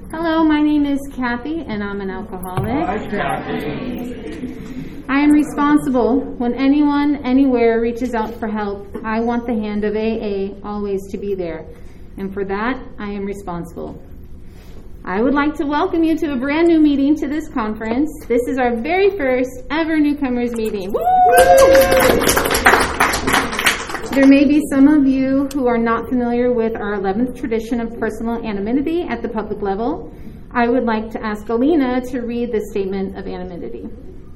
Hello, my name is Kathy, and I'm an alcoholic. Hi, Kathy. I am responsible. When anyone, anywhere reaches out for help, I want the hand of AA always to be there. And for that, I am responsible. I would like to welcome you to a brand new meeting to this conference. This is our very first ever newcomers meeting. Woo! There may be some of you who are not familiar with our 11th tradition of personal anonymity at the public level. I would like to ask Alina to read the statement of anonymity.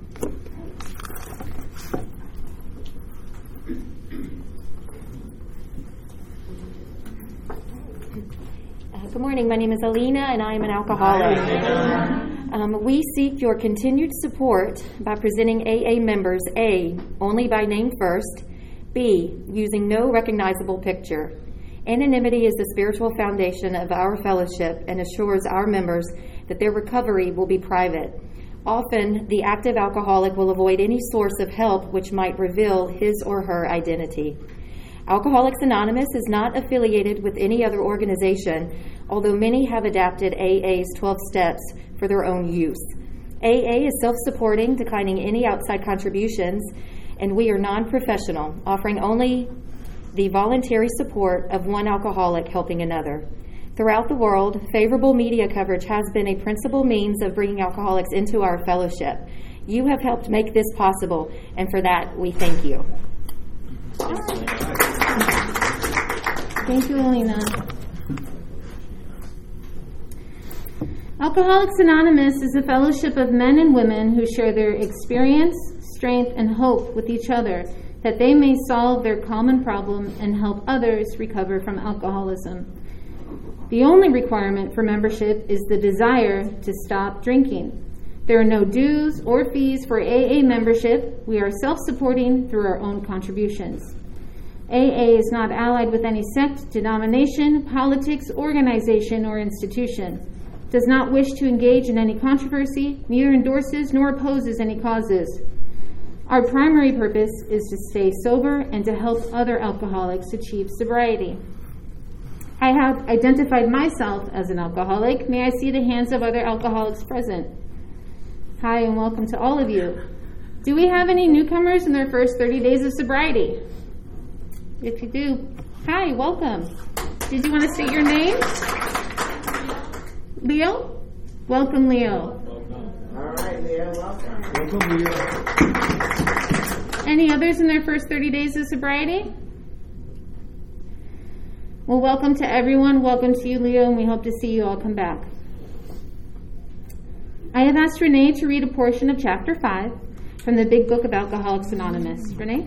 Good morning. My name is Alina, and I am an alcoholic. We seek your continued support by presenting AA members, A, only by name first, B, using no recognizable picture. Anonymity is the spiritual foundation of our fellowship and assures our members that their recovery will be private. Often, the active alcoholic will avoid any source of help which might reveal his or her identity. Alcoholics Anonymous is not affiliated with any other organization, although many have adapted AA's 12 steps for their own use. AA is self-supporting, declining any outside contributions, and we are non-professional, offering only the voluntary support of one alcoholic helping another. Throughout the world, favorable media coverage has been a principal means of bringing alcoholics into our fellowship. You have helped make this possible, and for that, we thank you. Thank you, Alina. Alcoholics Anonymous is a fellowship of men and women who share their experience, strength, and hope with each other, that they may solve their common problem and help others recover from alcoholism. The only requirement for membership is the desire to stop drinking. There are no dues or fees for AA membership. We are self-supporting through our own contributions. AA is not allied with any sect, denomination, politics, organization, or institution. Does not wish to engage in any controversy, neither endorses nor opposes any causes. Our primary purpose is to stay sober and to help other alcoholics achieve sobriety. I have identified myself as an alcoholic. May I see the hands of other alcoholics present? Hi, and welcome to all of you. Do we have any newcomers in their first 30 days of sobriety? If you do, hi, welcome. Did you want to state your name? Leo? Welcome, Leo. All right, Leo, welcome. Welcome, Leo. Any others in their first 30 days of sobriety? Well, welcome to everyone. Welcome to you, Leo, and we hope to see you all come back. I have asked Renee to read a portion of Chapter 5 from the Big Book of Alcoholics Anonymous. Renee?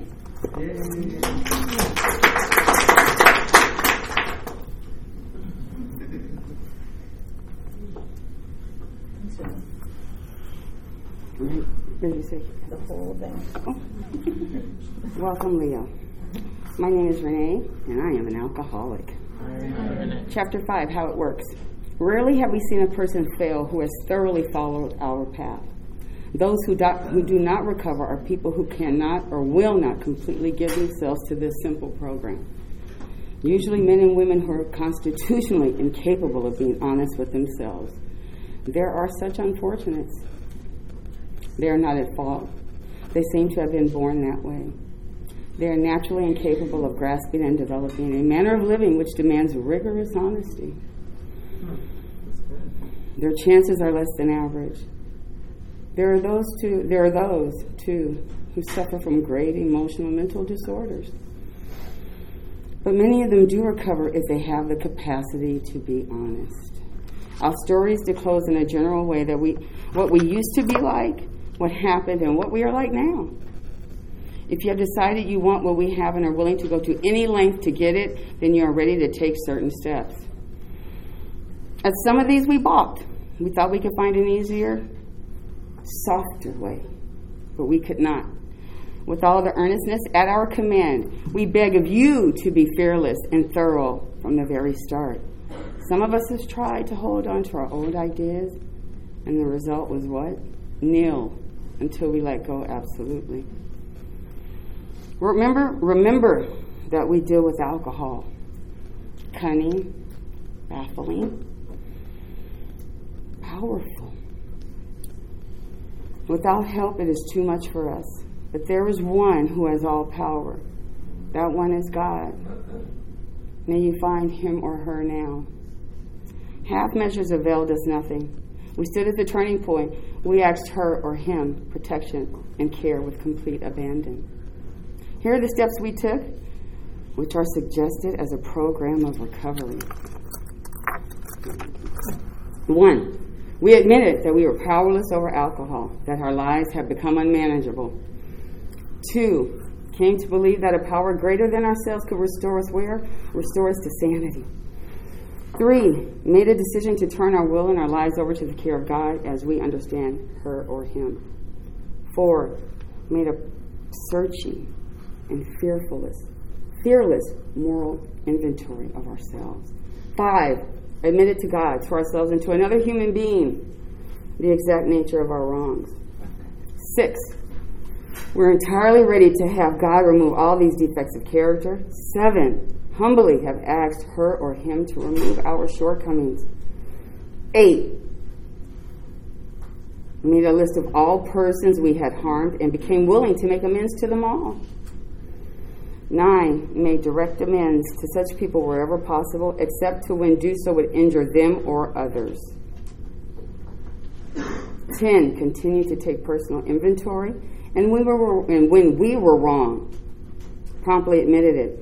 Did you say the whole thing? Welcome, Leo. My name is Renee, and I am an alcoholic. Chapter 5, how it works. Rarely have we seen a person fail who has thoroughly followed our path. Those who do not recover are people who cannot or will not completely give themselves to this simple program. Usually men and women who are constitutionally incapable of being honest with themselves. There are such unfortunates. They are not at fault. They seem to have been born that way. They are naturally incapable of grasping and developing a manner of living which demands rigorous honesty. Their chances are less than average. There are those too who suffer from grave emotional mental disorders. But many of them do recover if they have the capacity to be honest. Our stories disclose in a general way that what we used to be like, what happened, and what we are like now. If you have decided you want what we have and are willing to go to any length to get it, then you are ready to take certain steps. At some of these we balked. We thought we could find an easier, softer way, but we could not. With all the earnestness at our command, we beg of you to be fearless and thorough from the very start. Some of us have tried to hold on to our old ideas, and the result was what? Nil, until we let go absolutely. Remember that we deal with alcohol. Cunning, baffling. powerful. Without help, it is too much for us. But there is one who has all power. That one is God. May you find him or her now. Half measures availed us nothing. We stood at the turning point. We asked her or him protection and care with complete abandon. Here are the steps we took, which are suggested as a program of recovery. 1. We admitted that we were powerless over alcohol, that our lives had become unmanageable. 2. Came to believe that a power greater than ourselves could restore us where? Restore us to sanity. 3. Made a decision to turn our will and our lives over to the care of God as we understand her or him. 4. Made a searching and fearless moral inventory of ourselves. 5. Admitted to God, to ourselves, and to another human being the exact nature of our wrongs. 6. We're entirely ready to have God remove all these defects of character. 7. Humbly have asked her or him to remove our shortcomings. 8. Made a list of all persons we had harmed and became willing to make amends to them all. 9. Made direct amends to such people wherever possible, except to when do so would injure them or others. 10. Continued to take personal inventory, and when we were wrong, promptly admitted it.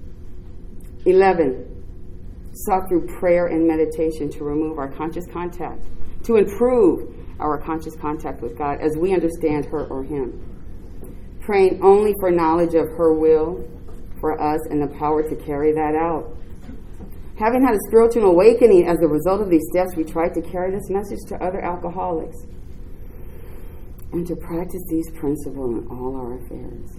11. Sought through prayer and meditation to remove our conscious contact, to improve our conscious contact with God as we understand her or him. Praying only for knowledge of her will for us and the power to carry that out. Having had a spiritual awakening as a result of these steps, we tried to carry this message to other alcoholics and to practice these principles in all our affairs.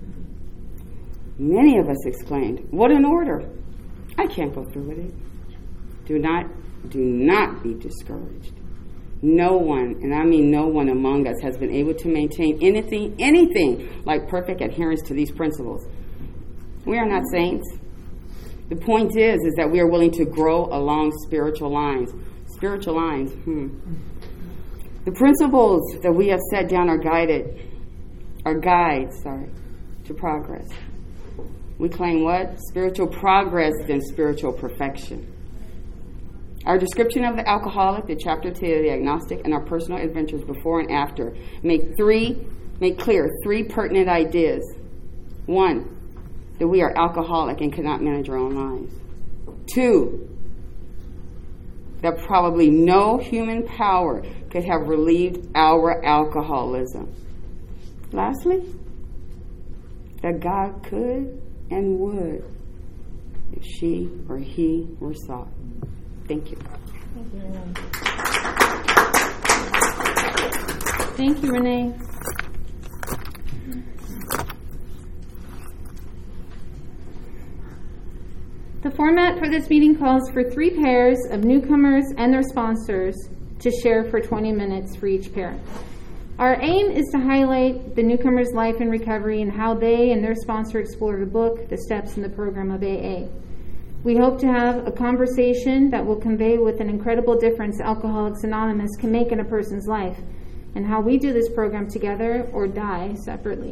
Many of us exclaimed, "What an order! I can't go through with it." Do not be discouraged. No one, and I mean no one among us, has been able to maintain anything like perfect adherence to these principles. We are not saints. The point is that we are willing to grow along spiritual lines. Spiritual lines. The principles that we have set down are guides to progress. We claim what? Spiritual progress than spiritual perfection. Our description of the alcoholic, the chapter 2, the agnostic, and our personal adventures before and after make clear three pertinent ideas. 1, that we are alcoholic and cannot manage our own lives. 2, that probably no human power could have relieved our alcoholism. Lastly, that God could and would if she or he were sought. Thank you. Thank you, Renee. The format for this meeting calls for 3 pairs of newcomers and their sponsors to share for 20 minutes for each pair. Our aim is to highlight the newcomer's life in recovery and how they and their sponsor explore the book, the steps, and the program of AA. We hope to have a conversation that will convey what an incredible difference Alcoholics Anonymous can make in a person's life and how we do this program together or die separately.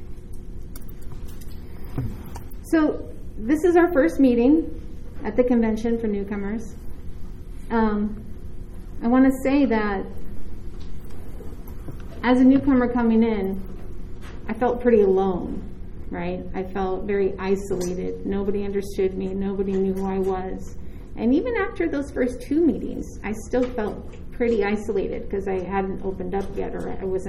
So this is our first meeting at the convention for newcomers. I want to say that as a newcomer coming in, I felt pretty alone, right? I felt very isolated. Nobody understood me. Nobody knew who I was. And even after those first 2 meetings, I still felt pretty isolated because I hadn't opened up yet, or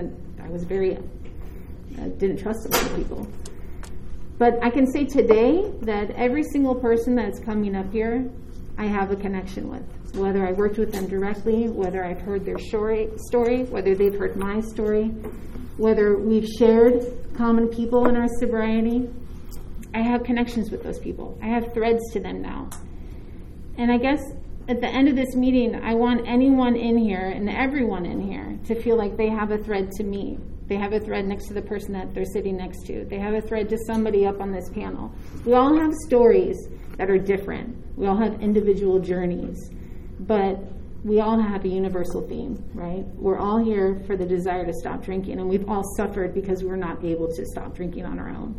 didn't trust a lot of people. But I can say today that every single person that's coming up here, I have a connection with. Whether I worked with them directly, whether I've heard their story, whether they've heard my story, whether we've shared common people in our sobriety, I have connections with those people. I have threads to them now. And I guess at the end of this meeting, I want anyone in here and everyone in here to feel like they have a thread to me. They have a thread next to the person that they're sitting next to. They have a thread to somebody up on this panel. We all have stories that are different. We all have individual journeys. But we all have a universal theme, right? We're all here for the desire to stop drinking, and we've all suffered because we're not able to stop drinking on our own.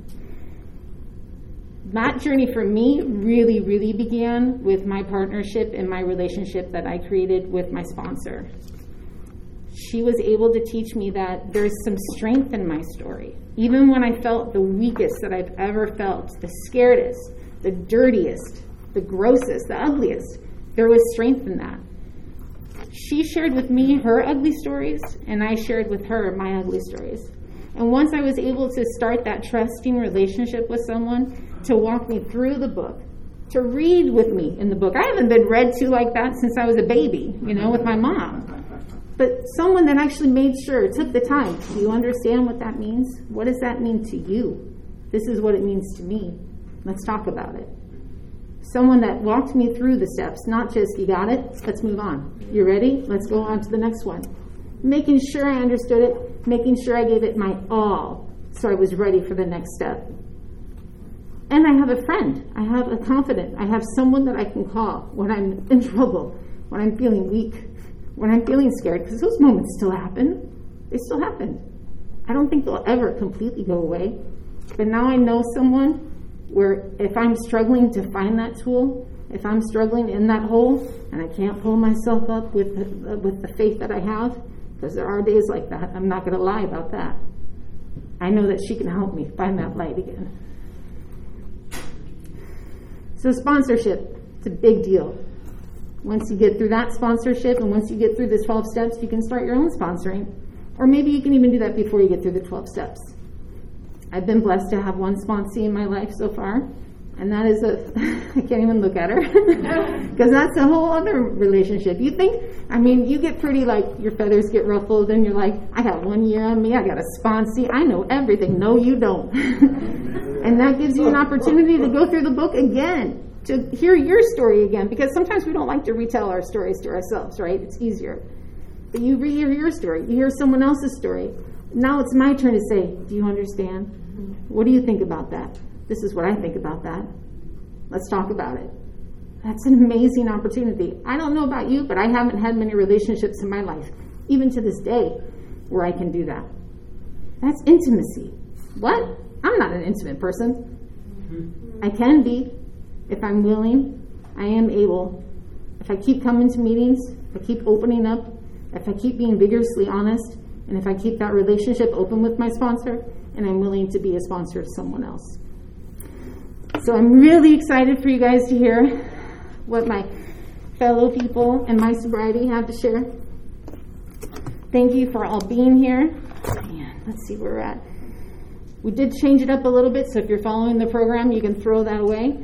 That journey for me really, really began with my partnership and my relationship that I created with my sponsor. She was able to teach me that there's some strength in my story. Even when I felt the weakest that I've ever felt, the scaredest, the dirtiest, the grossest, the ugliest, there was strength in that. She shared with me her ugly stories, and I shared with her my ugly stories. And once I was able to start that trusting relationship with someone to walk me through the book, to read with me in the book. I haven't been read to like that since I was a baby, with my mom. But someone that actually made sure, took the time. Do you understand what that means? What does that mean to you? This is what it means to me. Let's talk about it. Someone that walked me through the steps, not just, you got it, let's move on. You ready? Let's go on to the next one. Making sure I understood it, making sure I gave it my all, so I was ready for the next step. And I have a friend. I have a confidant. I have someone that I can call when I'm in trouble, when I'm feeling weak, when I'm feeling scared, because those moments still happen. They still happen. I don't think they'll ever completely go away. But now I know someone where if I'm struggling to find that tool, if I'm struggling in that hole, and I can't pull myself up with the faith that I have, because there are days like that, I'm not going to lie about that. I know that she can help me find that light again. So sponsorship, it's a big deal. Once you get through that sponsorship and once you get through the 12 steps, you can start your own sponsoring. Or maybe you can even do that before you get through the 12 steps. I've been blessed to have one sponsee in my life so far, and that is I can't even look at her, because that's a whole other relationship. You think, you get pretty your feathers get ruffled, and you're like, I got 1 year on me, I got a sponsee, I know everything. No, you don't. And that gives you an opportunity to go through the book again, to hear your story again, because sometimes we don't like to retell our stories to ourselves, right? It's easier. But you rehear your story, you hear someone else's story. Now it's my turn to say, do you understand? What do you think about that? This is what I think about that. Let's talk about it. That's an amazing opportunity. I don't know about you, but I haven't had many relationships in my life, even to this day, where I can do that. That's intimacy. What? I'm not an intimate person. I can be. If I'm willing, I am able. If I keep coming to meetings, if I keep opening up, if I keep being vigorously honest, and if I keep that relationship open with my sponsor, and I'm willing to be a sponsor to someone else. So I'm really excited for you guys to hear what my fellow people and my sobriety have to share. Thank you for all being here. Man, let's see where we're at. We did change it up a little bit, so if you're following the program, you can throw that away.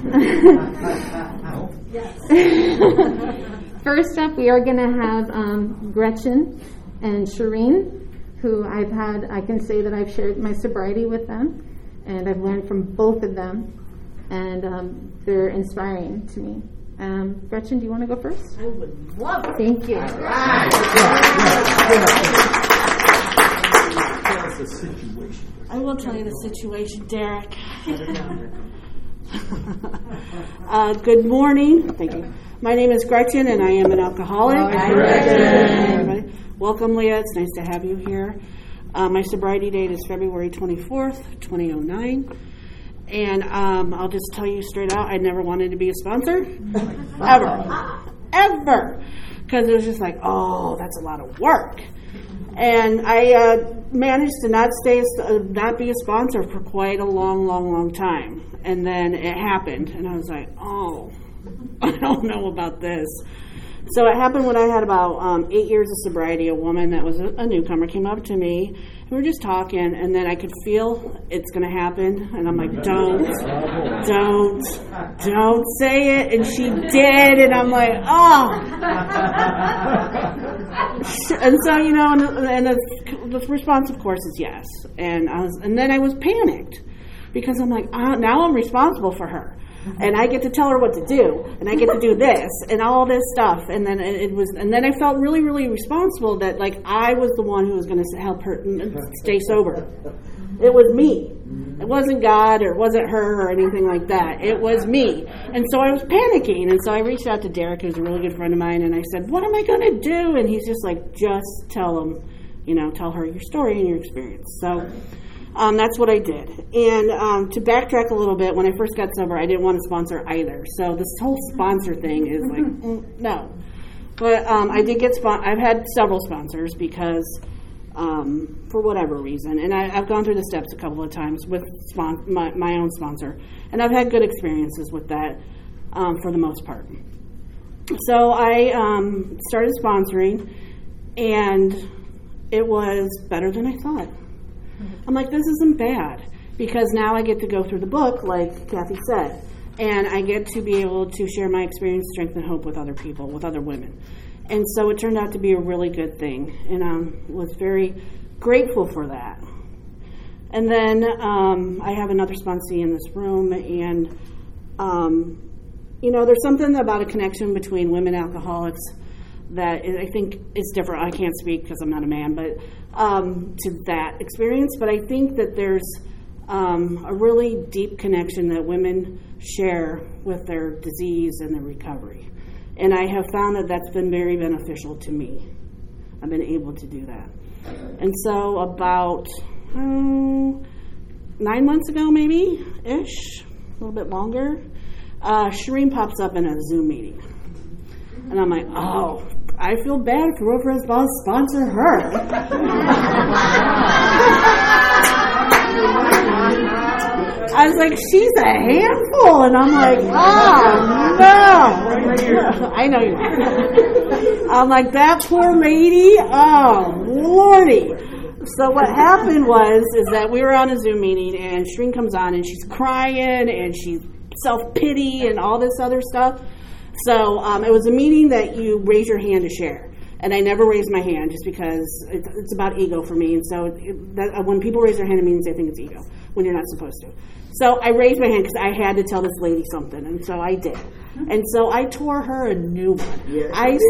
First up, we are going to have Gretchen and Shireen, who I can say that I've shared my sobriety with them, and I've learned from both of them, and they're inspiring to me. Gretchen, do you want to go first? I would love it. Thank you. Tell us the situation. I will tell you the situation, Derek. Good morning. Thank you. My name is Gretchen, and I am an alcoholic. Hi, Gretchen. Welcome, Leah. It's nice to have you here. My sobriety date is February 24th, 2009. And I'll just tell you straight out, I never wanted to be a sponsor. Ever. Because it was just like, oh, that's a lot of work. And I managed to not be a sponsor for quite a long time. And then it happened, and I was like, oh, I don't know about this. So it happened when I had about 8 years of sobriety. A woman that was a newcomer came up to me, and we were just talking, and then I could feel it's going to happen. And I'm like, don't say it. And she did, and I'm like, oh. And so, and the response, of course, is yes. And then I was panicked because I'm like, now I'm responsible for her. And I get to tell her what to do, and I get to do this, and all this stuff, and then and then I felt really, really responsible that I was the one who was going to help her stay sober. It was me, It wasn't God or it wasn't her or anything like that. It was me. And so I was panicking. And so I reached out to Derek, who's a really good friend of mine, and I said, what am I going to do? And he's just like, just tell him, tell her your story and your experience. So that's what I did. And to backtrack a little bit, when I first got sober, I didn't want to sponsor either. So this whole sponsor thing is like, no. But I did get I've had several sponsors because for whatever reason, and I've gone through the steps a couple of times with my own sponsor, and I've had good experiences with that for the most part. So I started sponsoring, and it was better than I thought. I'm like, this isn't bad, because now I get to go through the book, like Kathy said, and I get to be able to share my experience, strength, and hope with other people, with other women. And so it turned out to be a really good thing, and I was very grateful for that. And then I have another sponsee in this room, and there's something about a connection between women alcoholics that I think is different. I can't speak because I'm not a man, but to that experience. But I think that there's a really deep connection that women share with their disease and their recovery. And I have found that that's been very beneficial to me. I've been able to do that. And so about 9 months ago, maybe-ish, a little bit longer, Shireen pops up in a Zoom meeting. And I'm like, oh, I feel bad for whoever is about to sponsor her. I was like, she's a handful. And I'm like, oh, no. I know you are. I'm like, that poor lady, oh, Lordy. So what happened is that we were on a Zoom meeting, and Shireen comes on, and she's crying, and she's self-pity and all this other stuff. So it was a meeting that you raise your hand to share. And I never raised my hand just because it's about ego for me. And so when people raise their hand in meetings, they think it's ego when you're not supposed to. So I raised my hand because I had to tell this lady something. And so I did. And so I tore her a new one. Yeah.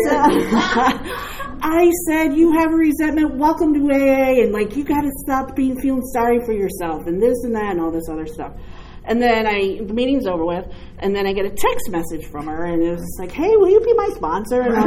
I said, you have a resentment, welcome to AA. And you got to stop feeling sorry for yourself and this and that and all this other stuff. And then the meeting's over with, and then I get a text message from her, and it was like, hey, will you be my sponsor? And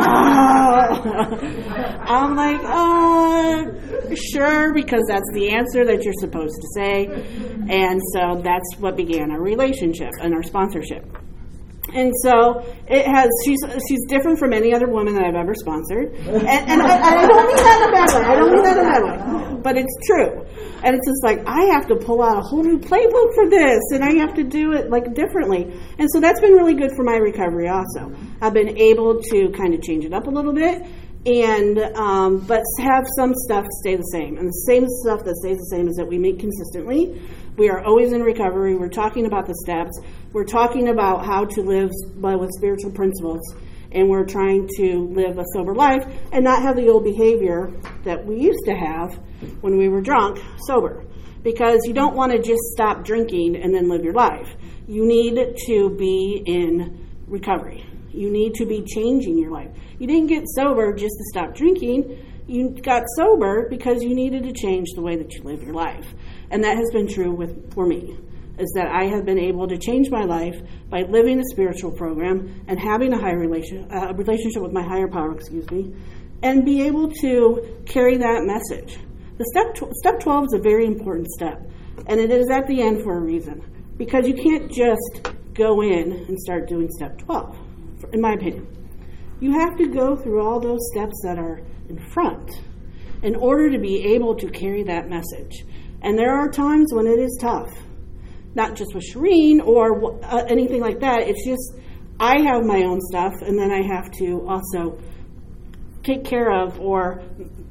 I'm like, sure, because that's the answer that you're supposed to say. And so that's what began our relationship and our sponsorship. And so she's different from any other woman that I've ever sponsored. And I don't mean that in a bad way. I don't mean that in a bad way. But it's true. And it's just like, I have to pull out a whole new playbook for this, and I have to do it differently. And so that's been really good for my recovery also. I've been able to kind of change it up a little bit, and but have some stuff stay the same. And the same stuff that stays the same is that we meet consistently. We are always in recovery. We're talking about the steps. We're talking about how to live with spiritual principles. And we're trying to live a sober life and not have the old behavior that we used to have when we were drunk, sober. Because you don't want to just stop drinking and then live your life. You need to be in recovery. You need to be changing your life. You didn't get sober just to stop drinking. You got sober because you needed to change the way that you live your life. And that has been true for me, is that I have been able to change my life by living a spiritual program and having a relationship with my higher power, and be able to carry that message. The step 12 is a very important step, and it is at the end for a reason, because you can't just go in and start doing step 12, in my opinion. You have to go through all those steps that are in front in order to be able to carry that message. And there are times when it is tough. Not just with Shireen or anything like that. It's just I have my own stuff, and then I have to also take care of or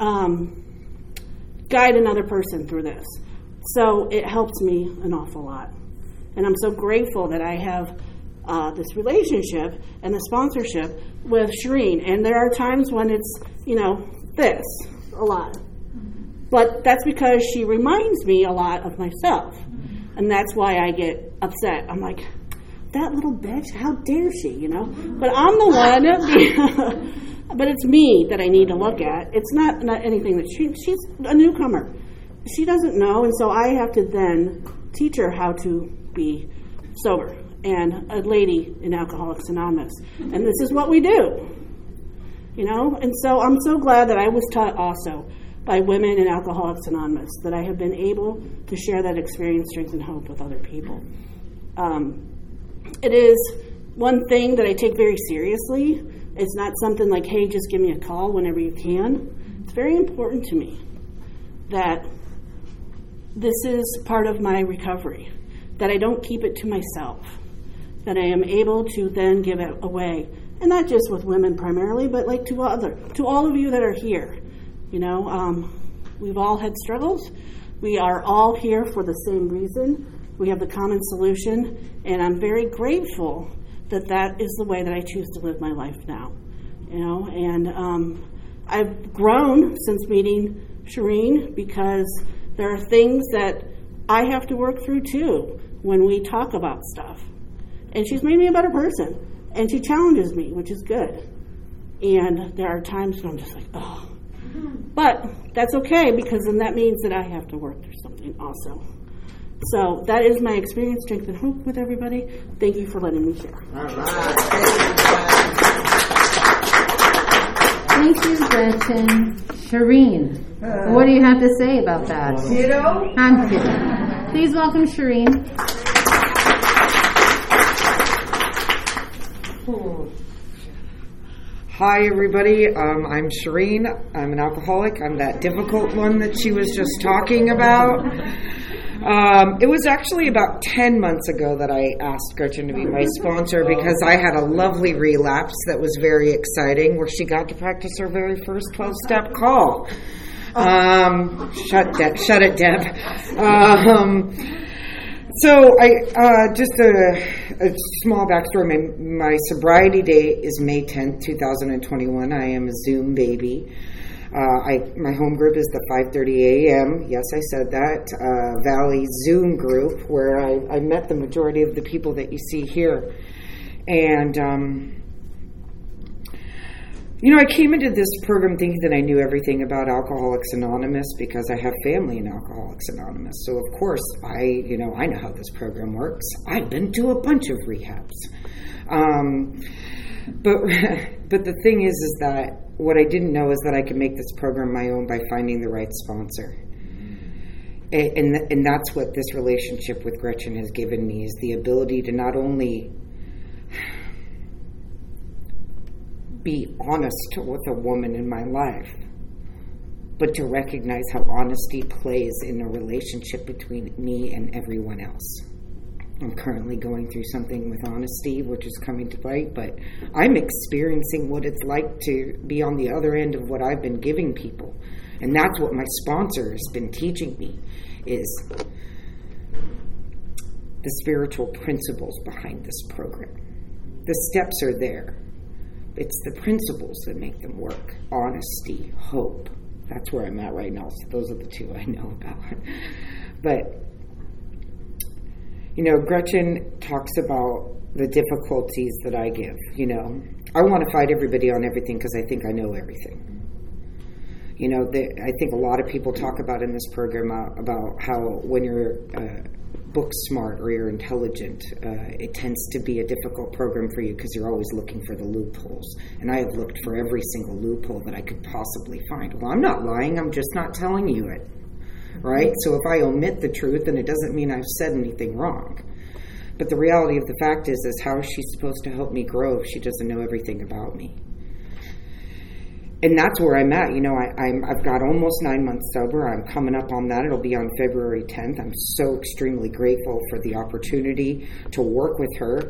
guide another person through this. So it helps me an awful lot. And I'm so grateful that I have this relationship and the sponsorship with Shireen. And there are times when it's, this a lot. But that's because she reminds me a lot of myself. And that's why I get upset. I'm like, that little bitch, how dare she, But I'm the one, but it's me that I need to look at. It's not anything that she's a newcomer. She doesn't know, and so I have to then teach her how to be sober and a lady in Alcoholics Anonymous. And this is what we do, And so I'm so glad that I was taught also by women in Alcoholics Anonymous, that I have been able to share that experience, strength, and hope with other people. It is one thing that I take very seriously. It's not something like, hey, just give me a call whenever you can. It's very important to me that this is part of my recovery, that I don't keep it to myself, that I am able to then give it away. And not just with women primarily, but like to all of you that are here. We've all had struggles. We are all here for the same reason. We have the common solution, and I'm very grateful that is the way that I choose to live my life now. And I've grown since meeting Shireen, because there are things that I have to work through too when we talk about stuff. And she's made me a better person, and she challenges me, which is good. And there are times when I'm just like, oh. But that's okay, because then that means that I have to work through something also. So that is my experience, strength, and hope with everybody. Thank you for letting me share. All right. Thank you, Gretchen. Shireen, what do you have to say about that? I'm kidding. Please welcome Shireen. Hi, everybody. I'm Shireen. I'm an alcoholic. I'm that difficult one that she was just talking about. It was actually about 10 months ago that I asked Gretchen to be my sponsor, because I had a lovely relapse that was very exciting, where she got to practice her very first 12-step call. Shut it, Deb. So I just a small backstory. My sobriety date is May 10th, 2021. I am a Zoom baby. My home group is the 5:30 a.m. Yes, I said that. Valley Zoom group, where I met the majority of the people that you see here. And, I came into this program thinking that I knew everything about Alcoholics Anonymous, because I have family in Alcoholics Anonymous. So, of course, I know how this program works. I've been to a bunch of rehabs. But the thing is that what I didn't know is that I could make this program my own by finding the right sponsor. And that's what this relationship with Gretchen has given me, is the ability to not only be honest with a woman in my life, but to recognize how honesty plays in a relationship between me and everyone else. I'm currently going through something with honesty, which is coming to light, but I'm experiencing what it's like to be on the other end of what I've been giving people. And that's what my sponsor has been teaching me, is the spiritual principles behind this program. The steps are there. It's the principles that make them work. Honesty, hope. That's where I'm at right now. So those are the two I know about. But Gretchen talks about the difficulties that I give. I want to fight everybody on everything because I think I know everything. I think a lot of people talk about in this program about how when you're book smart or you're intelligent, it tends to be a difficult program for you because you're always looking for the loopholes. And I have looked for every single loophole that I could possibly find. Well, I'm not lying. I'm just not telling you it. Right? So if I omit the truth, then it doesn't mean I've said anything wrong. But the reality of the fact is how is she supposed to help me grow if she doesn't know everything about me? And that's where I'm at. I've got almost 9 months sober. I'm coming up on that. It'll be on February 10th. I'm so extremely grateful for the opportunity to work with her.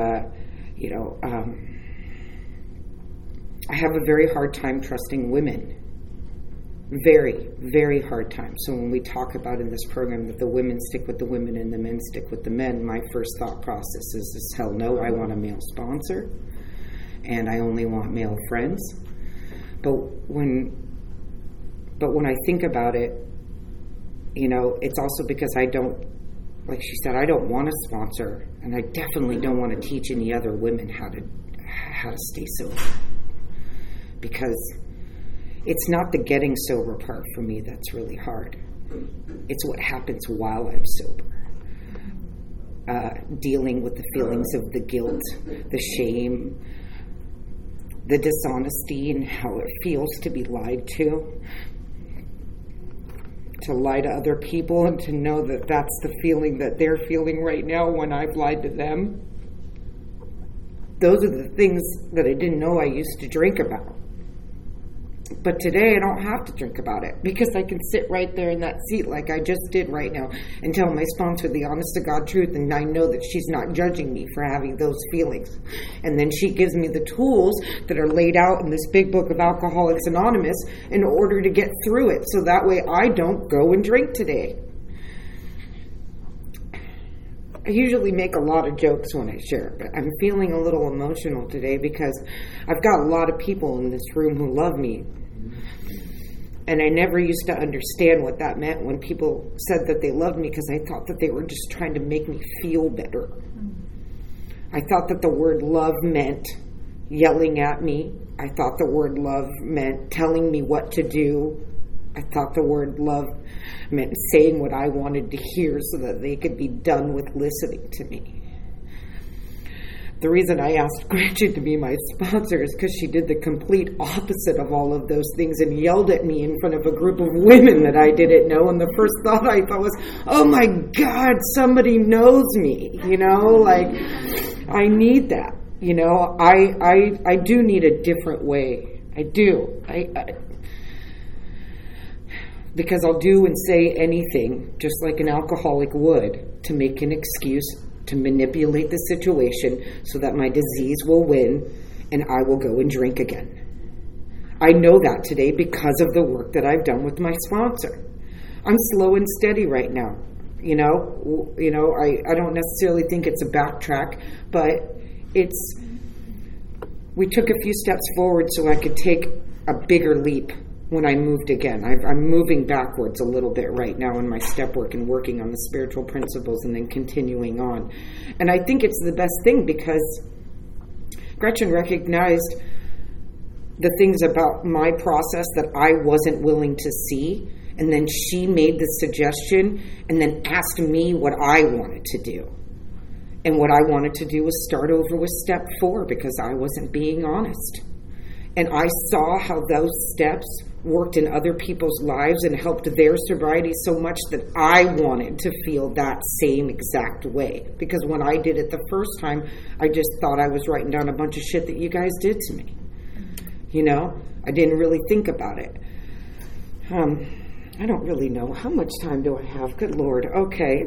I have a very hard time trusting women. Very, very hard time. So when we talk about in this program that the women stick with the women and the men stick with the men, my first thought process is hell no, I want a male sponsor and I only want male friends. But when I think about it, it's also because I don't, like she said, I don't want a sponsor, and I definitely don't want to teach any other women how to stay sober. Because it's not the getting sober part for me that's really hard. It's what happens while I'm sober. dealing with the feelings of the guilt, the shame, the dishonesty, and how it feels to be lied to lie to other people, and to know that that's the feeling that they're feeling right now when I've lied to them. Those are the things that I didn't know I used to drink about. But today I don't have to drink about it, because I can sit right there in that seat like I just did right now and tell my sponsor the honest to God truth, and I know that she's not judging me for having those feelings. And then she gives me the tools that are laid out in this big book of Alcoholics Anonymous in order to get through it, so that way I don't go and drink today. I usually make a lot of jokes when I share, but I'm feeling a little emotional today because I've got a lot of people in this room who love me. And I never used to understand what that meant when people said that they loved me, because I thought that they were just trying to make me feel better. I thought that the word love meant yelling at me. I thought the word love meant telling me what to do. I thought the word love meant saying what I wanted to hear so that they could be done with listening to me. The reason I asked Gretchen to be my sponsor is because she did the complete opposite of all of those things and yelled at me in front of a group of women that I didn't know. And the first thought I thought was, oh my God, somebody knows me. Like, I need that. I do need a different way. I do. Because I'll do and say anything, just like an alcoholic would, to make an excuse, to manipulate the situation so that my disease will win and I will go and drink again. I know that today because of the work that I've done with my sponsor. I'm slow and steady right now. I don't necessarily think it's a backtrack, but we took a few steps forward so I could take a bigger leap when I moved again. I'm moving backwards a little bit right now in my step work and working on the spiritual principles and then continuing on. And I think it's the best thing, because Gretchen recognized the things about my process that I wasn't willing to see, and then she made the suggestion and then asked me what I wanted to do. And what I wanted to do was start over with step 4, because I wasn't being honest. And I saw how those steps worked in other people's lives and helped their sobriety so much that I wanted to feel that same exact way. Because when I did it the first time, I just thought I was writing down a bunch of shit that you guys did to me. I didn't really think about it. I don't really know. How much time do I have? Good Lord. Okay.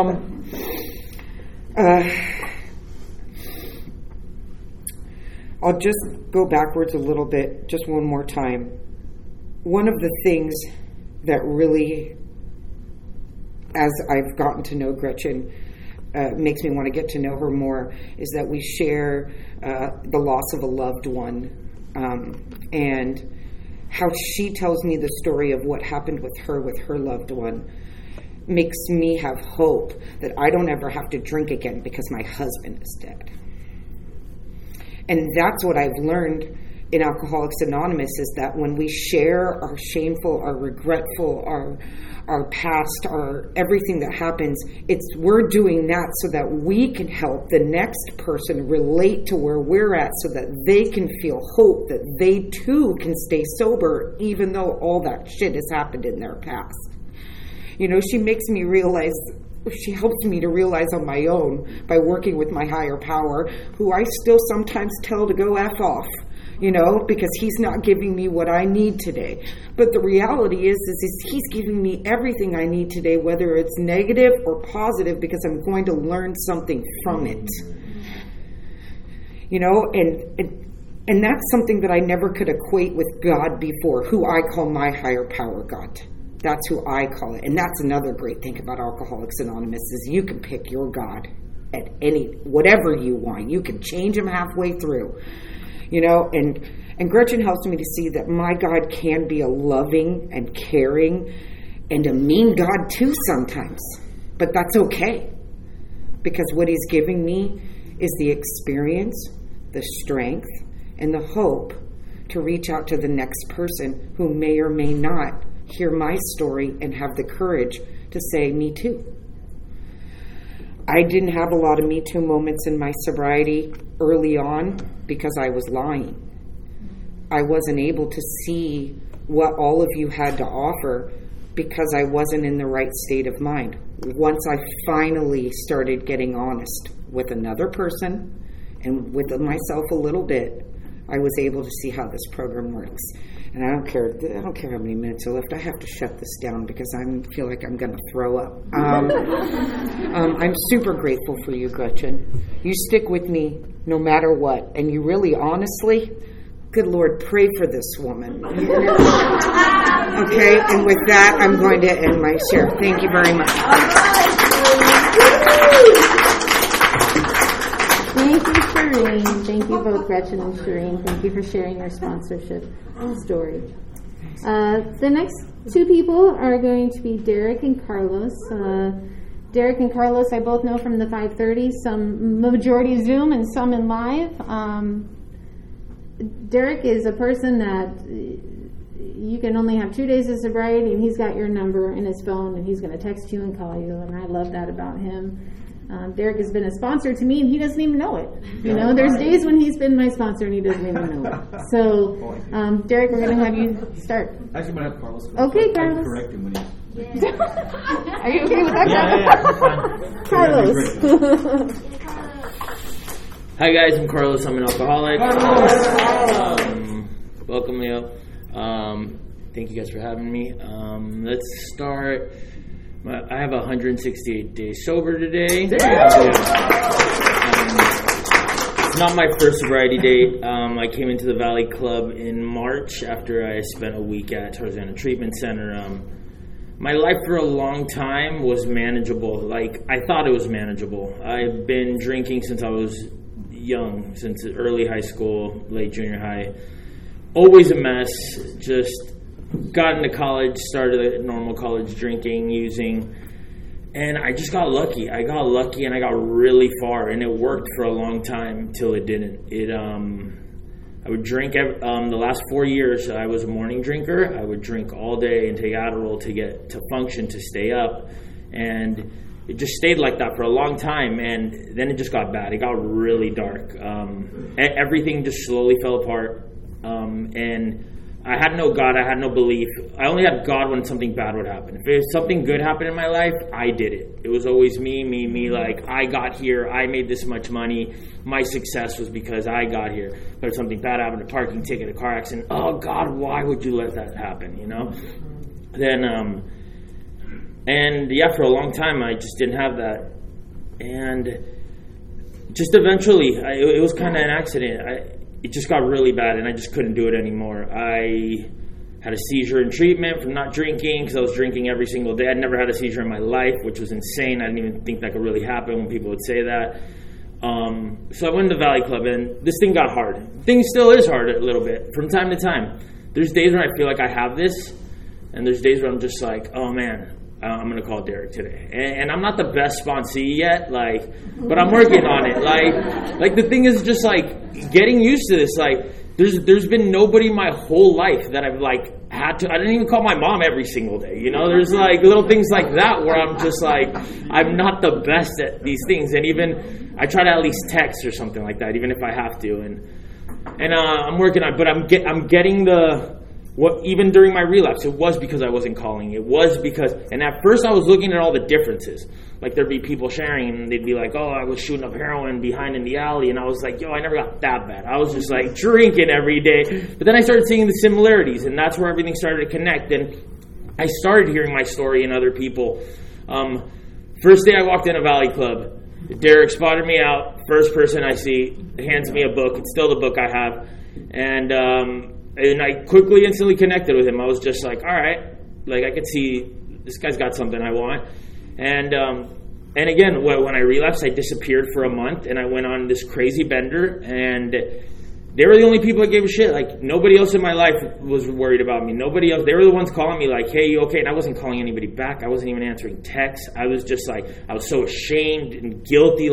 I'll just go backwards a little bit, just one more time. One of the things that really, as I've gotten to know Gretchen, makes me want to get to know her more, is that we share the loss of a loved one, and how she tells me the story of what happened with her loved one makes me have hope that I don't ever have to drink again because my husband is dead. And that's what I've learned in Alcoholics Anonymous, is that when we share our shameful, our regretful, our past, our everything that happens, we're doing that so that we can help the next person relate to where we're at, so that they can feel hope that they too can stay sober even though all that shit has happened in their past. She makes me realize, she helps me to realize on my own by working with my higher power, who I still sometimes tell to go F off, because he's not giving me what I need today. But the reality is he's giving me everything I need today, whether it's negative or positive, because I'm going to learn something from it. And that's something that I never could equate with God before, who I call my higher power God. That's who I call it. And that's another great thing about Alcoholics Anonymous, is you can pick your God at whatever you want. You can change him halfway through, and Gretchen helps me to see that my God can be a loving and caring and a mean God too sometimes. But that's okay, because what he's giving me is the experience, the strength, and the hope to reach out to the next person who may or may not hear my story and have the courage to say, me too. I didn't have a lot of Me Too moments in my sobriety early on because I was lying. I wasn't able to see what all of you had to offer because I wasn't in the right state of mind. Once I finally started getting honest with another person and with myself a little bit, I was able to see how this program works. And I don't care how many minutes are left. I have to shut this down because I feel like I'm going to throw up. I'm super grateful for you, Gretchen. You stick with me no matter what. And you really, honestly, good Lord, pray for this woman. Okay, and with that, I'm going to end my share. Thank you very much. Thank you, Shireen. Thank you both, Gretchen and Shireen. Thank you for sharing your sponsorship story. The next two people are going to be Derek and Carlos. Derek and Carlos, I both know from the 5:30, some majority Zoom and some in live. Derek is a person that you can only have 2 days of sobriety, and he's got your number in his phone, and he's going to text you and call you, and I love that about him. Derek has been a sponsor to me, and he doesn't even know it. You know, there's days when he's been my sponsor, and he doesn't even know it. So, Derek, we're going to have you start. Actually, I'm going to have Carlos go. Okay, I can Carlos. correct him when he's... Are you okay with that? Yeah. Carlos. Hi guys, I'm Carlos. I'm an alcoholic. Welcome, Leo. Thank you guys for having me. Let's start. I have 168 days sober today. It's not my first sobriety date. I came into the Valley Club in March after I spent a week at Tarzana Treatment Center. My life for a long time was manageable. Like, I thought it was manageable. I've been drinking since I was young, since early high school, late junior high. Always a mess. Just got into college, started a normal college drinking, using, and I just got lucky. I got lucky and I got really far, and it worked for a long time till it didn't. I would drink the last 4 years. I was a morning drinker. I would drink all day and take Adderall to function, to stay up, and it just stayed like that for a long time, and then it just got bad. It got really dark. Everything just slowly fell apart, and I had no God. I had no belief. I only had God when something bad would happen. If something good happened in my life, I did it. It was always me. Like, I got here. I made this much money. My success was because I got here. But if something bad happened, a parking ticket, a car accident, oh, God, why would you let that happen, you know? Then, and yeah, for a long time, I just didn't have that. And just eventually, it was kind of an accident. It just got really bad, and I just couldn't do it anymore. I had a seizure in treatment from not drinking because I was drinking every single day. I'd never had a seizure in my life, which was insane. I didn't even think that could really happen when people would say that. So I went to the Valley Club, and this thing got hard. Things still is hard a little bit from time to time. There's days when I feel like I have this, and there's days where I'm just like, oh, man, I'm going to call Derek today. And I'm not the best sponsee yet, but I'm working on it. Like the thing is just getting used to this. There's been nobody my whole life that I've had to. I didn't even call my mom every single day. You know, there's little things like that where I'm just I'm not the best at these things. And even I try to at least text or something like that, even if I have to. And I'm working on it, but I'm getting even during my relapse, it was because I wasn't calling. It was because, and at first I was looking at all the differences. Like, there'd be people sharing, and they'd be like, oh, I was shooting up heroin behind in the alley. And I was like, yo, I never got that bad. I was just drinking every day. But then I started seeing the similarities, and that's where everything started to connect. And I started hearing my story in other people. First day I walked in a Valley Club, Derek spotted me out. First person I see hands me a book. It's still the book I have. And I quickly, instantly connected with him. I was just like, all right, I could see this guy's got something I want. And again, when I relapsed, I disappeared for a month, and I went on this crazy bender, and they were the only people that gave a shit. Nobody else in my life was worried about me. Nobody else. They were the ones calling me hey, you okay? And I wasn't calling anybody back. I wasn't even answering texts. I was just I was so ashamed and guilty,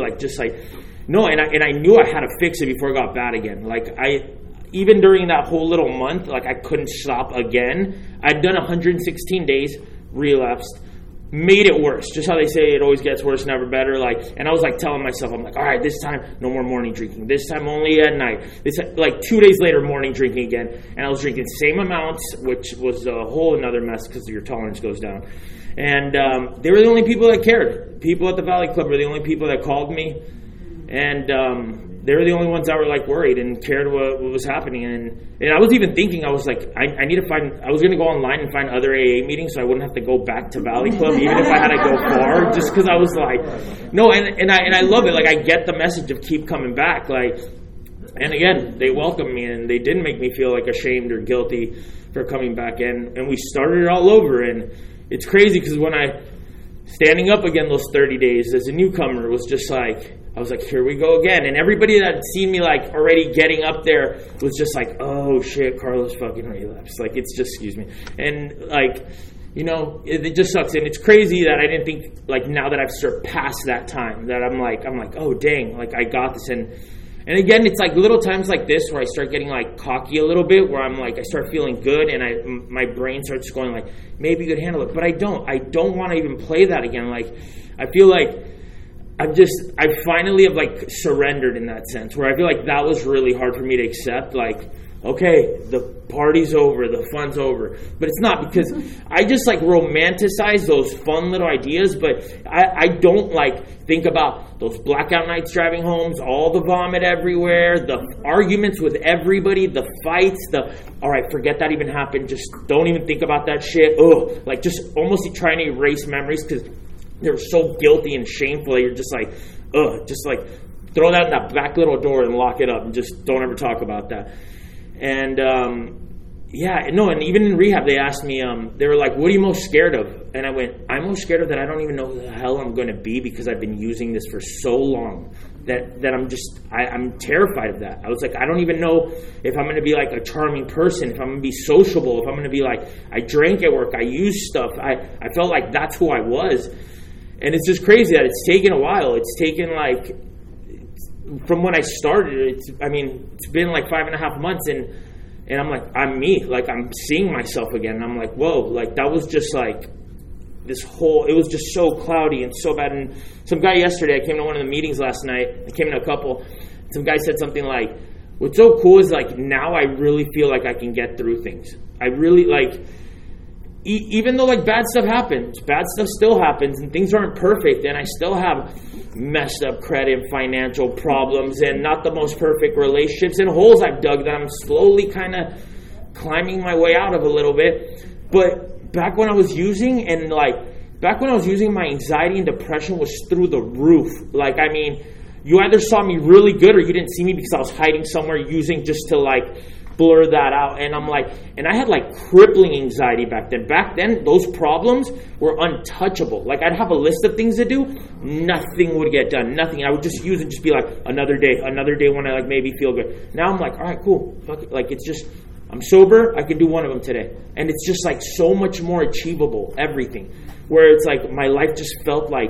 no, and I knew I had to fix it before it got bad again. Even during that whole little month, I couldn't stop again. I'd done 116 days, relapsed, made it worse. Just how they say it always gets worse, never better. And I was like telling myself, I'm like, all right, this time no more morning drinking. This time only at night. Like 2 days later, morning drinking again, and I was drinking the same amounts, which was a whole another mess because your tolerance goes down. And they were the only people that cared. People at the Valley Club were the only people that called me, and they were the only ones that were like worried and cared what was happening. And I was even thinking, I was like, I need to find. I was going to go online and find other AA meetings so I wouldn't have to go back to Valley Club, even if I had to go far. Just because I was like, no, and I love it. Like, I get the message of keep coming back. And again, they welcomed me and they didn't make me feel like ashamed or guilty for coming back in. And we started it all over. And it's crazy because when standing up again those 30 days as a newcomer was just like, I was like, here we go again. And everybody that had seen me like already getting up there was just like, oh shit, Carlos fucking relapsed. Like, it's just, excuse me. And like, you know, it just sucks. And it's crazy that I didn't think, like, now that I've surpassed that time, that I'm like, oh dang, like I got this. And again, it's like little times like this where I start getting like cocky a little bit, where I'm like, I start feeling good and my brain starts going like, maybe you could handle it. But I don't want to even play that again. Like, I feel like I finally have like surrendered in that sense, where I feel like that was really hard for me to accept. Like, okay, the party's over, the fun's over. But it's not, because I just like romanticize those fun little ideas, but I don't like think about those blackout nights driving homes, all the vomit everywhere, the arguments with everybody, the fights, all right, forget that even happened, just don't even think about that shit. Oh, like just almost trying to erase memories because they're so guilty and shameful. You're just like, ugh, just like throw that in that back little door and lock it up and just don't ever talk about that. And and even in rehab, they asked me, they were like, what are you most scared of? And I went, I'm most scared of that I don't even know who the hell I'm going to be, because I've been using this for so long that I'm terrified of that. I was like, I don't even know if I'm going to be like a charming person, if I'm going to be sociable, if I'm going to be like, I drank at work, I used stuff. I felt like that's who I was. And it's just crazy that it's taken a while. It's taken like, from when I started, it's been like 5.5 months, and I'm like, I'm me. Like, I'm seeing myself again. And I'm like, whoa, like that was just like it was just so cloudy and so bad. And some guy yesterday, I came to one of the meetings last night. I came to a couple. Some guy said something like, what's so cool is like now I really feel like I can get through things. I really like, even though like bad stuff happens, bad stuff still happens and things aren't perfect, and I still have messed up credit and financial problems and not the most perfect relationships and holes I've dug that I'm slowly kind of climbing my way out of a little bit. But back when I was using, my anxiety and depression was through the roof. Like, I mean, you either saw me really good or you didn't see me because I was hiding somewhere using just to like blur that out. And I'm like, and I had like crippling anxiety back then. Back then, those problems were untouchable. Like, I'd have a list of things to do, nothing would get done, nothing. I would just use it, just be like, another day when I like maybe feel good. Now I'm like, all right, cool. Fuck it. Like, it's just, I'm sober, I can do one of them today. And it's just like so much more achievable, everything. Where it's like, my life just felt like,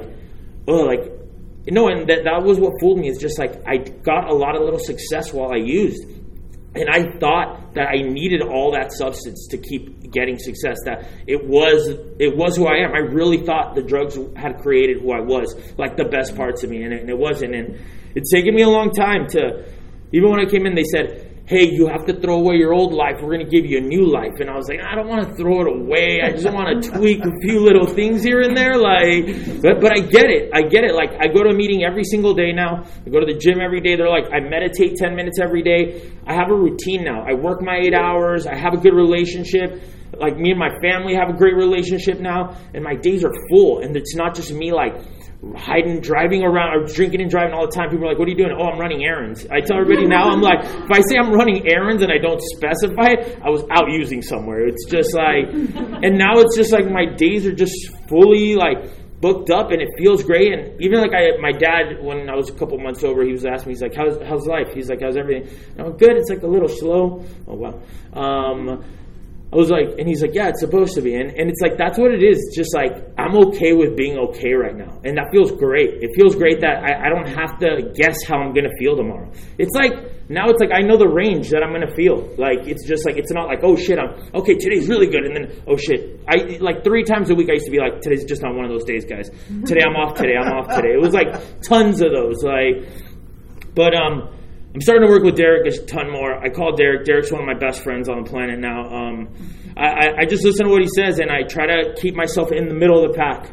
and that was what fooled me. It's just like, I got a lot of little success while I used. And I thought that I needed all that substance to keep getting success, that it was who I am. I really thought the drugs had created who I was, like the best parts of me, and it wasn't. And it's taken me a long time to, even when I came in, they said, hey, you have to throw away your old life. We're going to give you a new life. And I was like, I don't want to throw it away. I just want to tweak a few little things here and there. But I get it. Like, I go to a meeting every single day now. I go to the gym every day. They're like, I meditate 10 minutes every day. I have a routine now. I work my 8 hours. I have a good relationship. Like, me and my family have a great relationship now. And my days are full. And it's not just me, like, hiding, driving around, or drinking and driving all the time. People are like, what are you doing? Oh, I'm running errands. I tell everybody now, I'm like, if I say I'm running errands and I don't specify it, I was out using somewhere. It's just like, and now it's just like my days are just fully like booked up, and it feels great. And even like my dad, when I was a couple months sober, he was asking me, he's like, how's life? He's like, how's everything? And I'm good. It's like a little slow. Oh, wow. I was like, and he's like, yeah, it's supposed to be. And it's like, that's what it is. It's just like, I'm okay with being okay right now. And that feels great. It feels great that I don't have to guess how I'm going to feel tomorrow. It's like, now it's like I know the range that I'm going to feel. Like, it's just like, it's not like, oh shit, okay, today's really good, and then, oh shit. I like 3 times a week I used to be like, today's just not one of those days, guys. Today I'm off today. It was like tons of those. But I'm starting to work with Derek a ton more. I call Derek. Derek's one of my best friends on the planet now. I just listen to what he says, and I try to keep myself in the middle of the pack.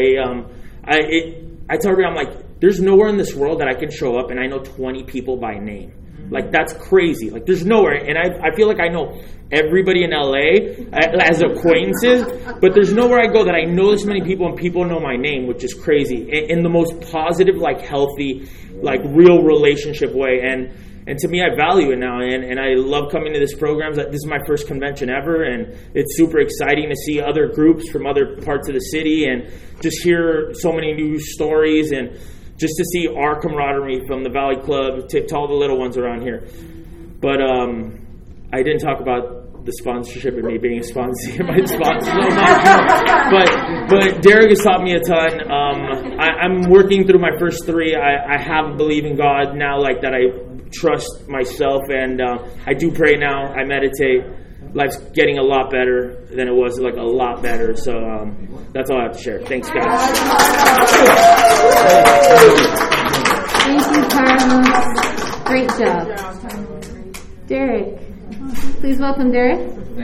I tell everybody, I'm like, there's nowhere in this world that I can show up and I know 20 people by name. Like, that's crazy. Like, there's nowhere. And I feel like I know everybody in LA as acquaintances, but there's nowhere I go that I know this many people and people know my name, which is crazy. In the most positive, like, healthy, like, real relationship way. And to me, I value it now, and I love coming to this program. This is my first convention ever, and it's super exciting to see other groups from other parts of the city and just hear so many new stories, and just to see our camaraderie from the Valley Club to all the little ones around here. But I didn't talk about the sponsorship and me being a sponsor, my sponsor so much. But Derek has taught me a ton. I'm working through my first 3. I have believe in God now, like that I trust myself, and I do pray now. I meditate. Life's getting a lot better than it was, like a lot better. So that's all I have to share. Thanks, guys. Thank you, Carlos. Great job. Derek. Please welcome Derek.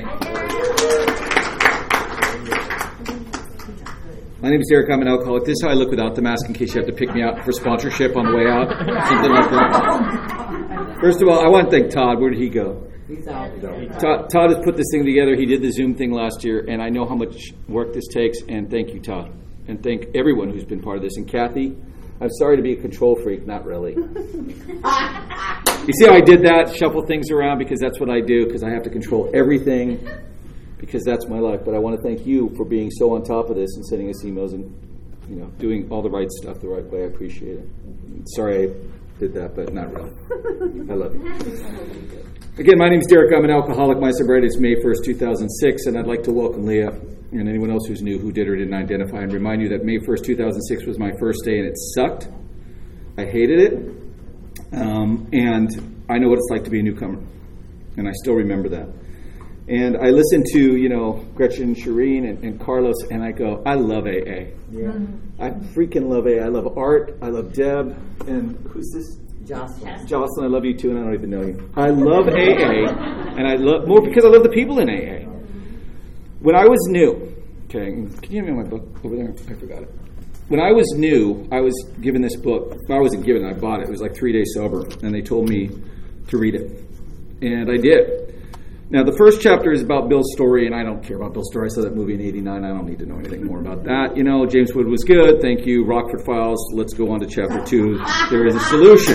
My name is Derek. I'm an alcoholic. This is how I look without the mask, in case you have to pick me out for sponsorship on the way out. Something like that. First of all, I want to thank Todd. Where did he go? Todd has put this thing together. He did the Zoom thing last year, and I know how much work this takes, and thank you, Todd. And thank everyone who's been part of this. And Kathy, I'm sorry to be a control freak. Not really. You see how I did that? Shuffle things around, because that's what I do, because I have to control everything, because that's my life. But I want to thank you for being so on top of this and sending us emails and, doing all the right stuff the right way. I appreciate it. Sorry I did that, but not really. I love you. Again, my name is Derek. I'm an alcoholic. My sobriety is May 1st, 2006, and I'd like to welcome Leah and anyone else who's new who did or didn't identify, and remind you that May 1st, 2006 was my first day, and it sucked. I hated it, and I know what it's like to be a newcomer, and I still remember that. And I listened to, Gretchen and Shireen and Carlos, and I go, I love AA. Yeah. I freaking love AA. I love Art. I love Deb. And who's this? Jocelyn, I love you too, and I don't even know you. I love AA, and I love more because I love the people in AA. When I was new, okay, can you hand me my book over there? I forgot it. When I was new, I was given this book. I wasn't given it, I bought it. It was like 3 days sober, and they told me to read it. And I did. Now, the first chapter is about Bill's story, and I don't care about Bill's story. I saw that movie in 89. I don't need to know anything more about that. James Wood was good. Thank you. Rockford Files. Let's go on to chapter 2. There is a solution.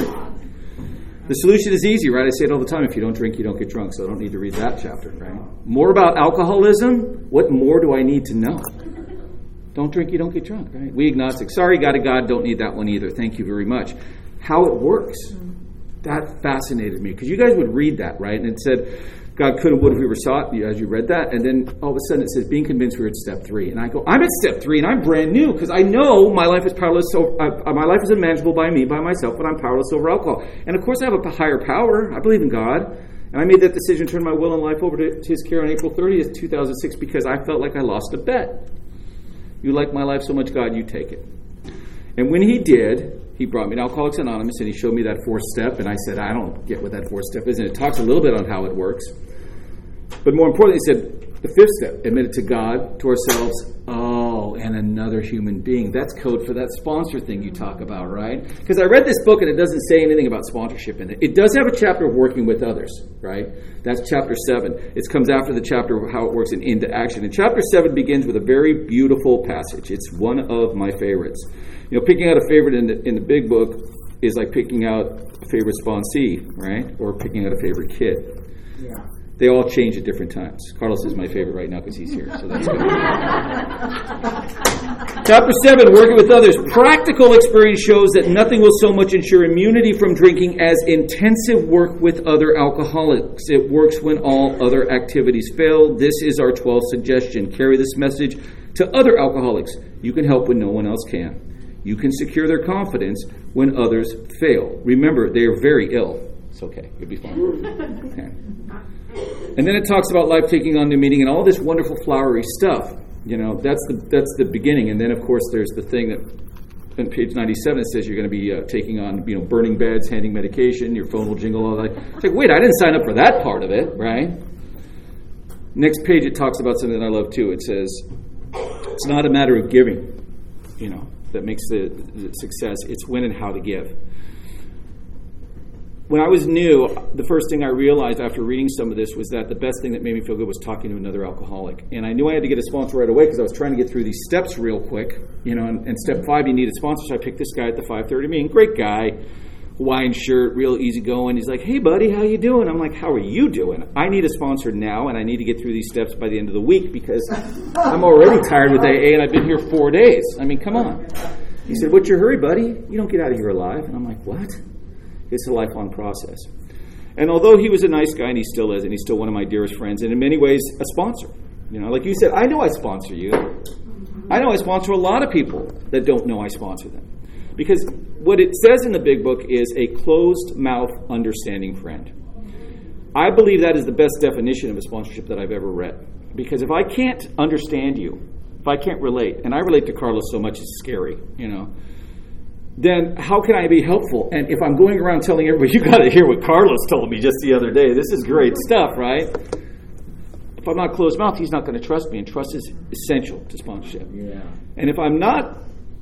The solution is easy, right? I say it all the time. If you don't drink, you don't get drunk. So I don't need to read that chapter, right? More about alcoholism. What more do I need to know? Don't drink, you don't get drunk, right? We agnostics. Sorry, God, don't need that one either. Thank you very much. How it works. That fascinated me. Because you guys would read that, right? And it said, God could have, would have, we were sought, as you read that, and then all of a sudden it says, being convinced we're at step 3. And I go, I'm at step 3, and I'm brand new, because I know my life is powerless, my life is unmanageable by me, by myself, but I'm powerless over alcohol. And of course I have a higher power. I believe in God. And I made that decision to turn my will and life over to His care on April 30th, 2006, because I felt like I lost a bet. You like my life so much, God, you take it. And when He did, He brought me to Alcoholics Anonymous, and He showed me that 4th step, and I said, I don't get what that 4th step is, and it talks a little bit on how it works. But more importantly, He said, the 5th step, admit it to God, to ourselves, and another human being. That's code for that sponsor thing you talk about, right? Because I read this book, and it doesn't say anything about sponsorship in it. It does have a chapter of working with others, right? That's chapter 7. It comes after the chapter of how it works in Into Action. And chapter 7 begins with a very beautiful passage. It's one of my favorites. Picking out a favorite in the big book is like picking out a favorite sponsee, right? Or picking out a favorite kid. Yeah. They all change at different times. Carlos is my favorite right now because he's here, so that's good. Chapter 7, working with others. Practical experience shows that nothing will so much ensure immunity from drinking as intensive work with other alcoholics. It works when all other activities fail. This is our 12th suggestion. Carry this message to other alcoholics. You can help when no one else can. You can secure their confidence when others fail. Remember, they are very ill. It's okay. You'll be fine. Okay. And then it talks about life taking on new meaning and all this wonderful flowery stuff. That's the beginning. And then, of course, there's the thing that on page 97 it says you're going to be taking on, burning beds, handing medication, your phone will jingle all that. It's like, wait, I didn't sign up for that part of it, right? Next page it talks about something that I love too. It says, it's not a matter of giving, that makes the success. It's when and how to give. When I was new, the first thing I realized after reading some of this was that the best thing that made me feel good was talking to another alcoholic. And I knew I had to get a sponsor right away because I was trying to get through these steps real quick. And step 5, you need a sponsor. So I picked this guy at the 5:30 meeting. Great guy, Hawaiian shirt, real easygoing. He's like, hey, buddy, how you doing? I'm like, how are you doing? I need a sponsor now, and I need to get through these steps by the end of the week because I'm already tired with AA, and I've been here 4 days. I mean, come on. He said, what's your hurry, buddy? You don't get out of here alive. And I'm like, what? It's a lifelong process. And although he was a nice guy, and he still is, and he's still one of my dearest friends, and in many ways a sponsor. Like you said, I know I sponsor you. I know I sponsor a lot of people that don't know I sponsor them. Because what it says in the big book is a closed-mouth, understanding friend. I believe that is the best definition of a sponsorship that I've ever read. Because if I can't understand you, if I can't relate, and I relate to Carlos so much it's scary, then how can I be helpful? And if I'm going around telling everybody, you got to hear what Carlos told me just the other day. This is great stuff, right? If I'm not closed mouth, he's not going to trust me. And trust is essential to sponsorship. Yeah. And if I'm not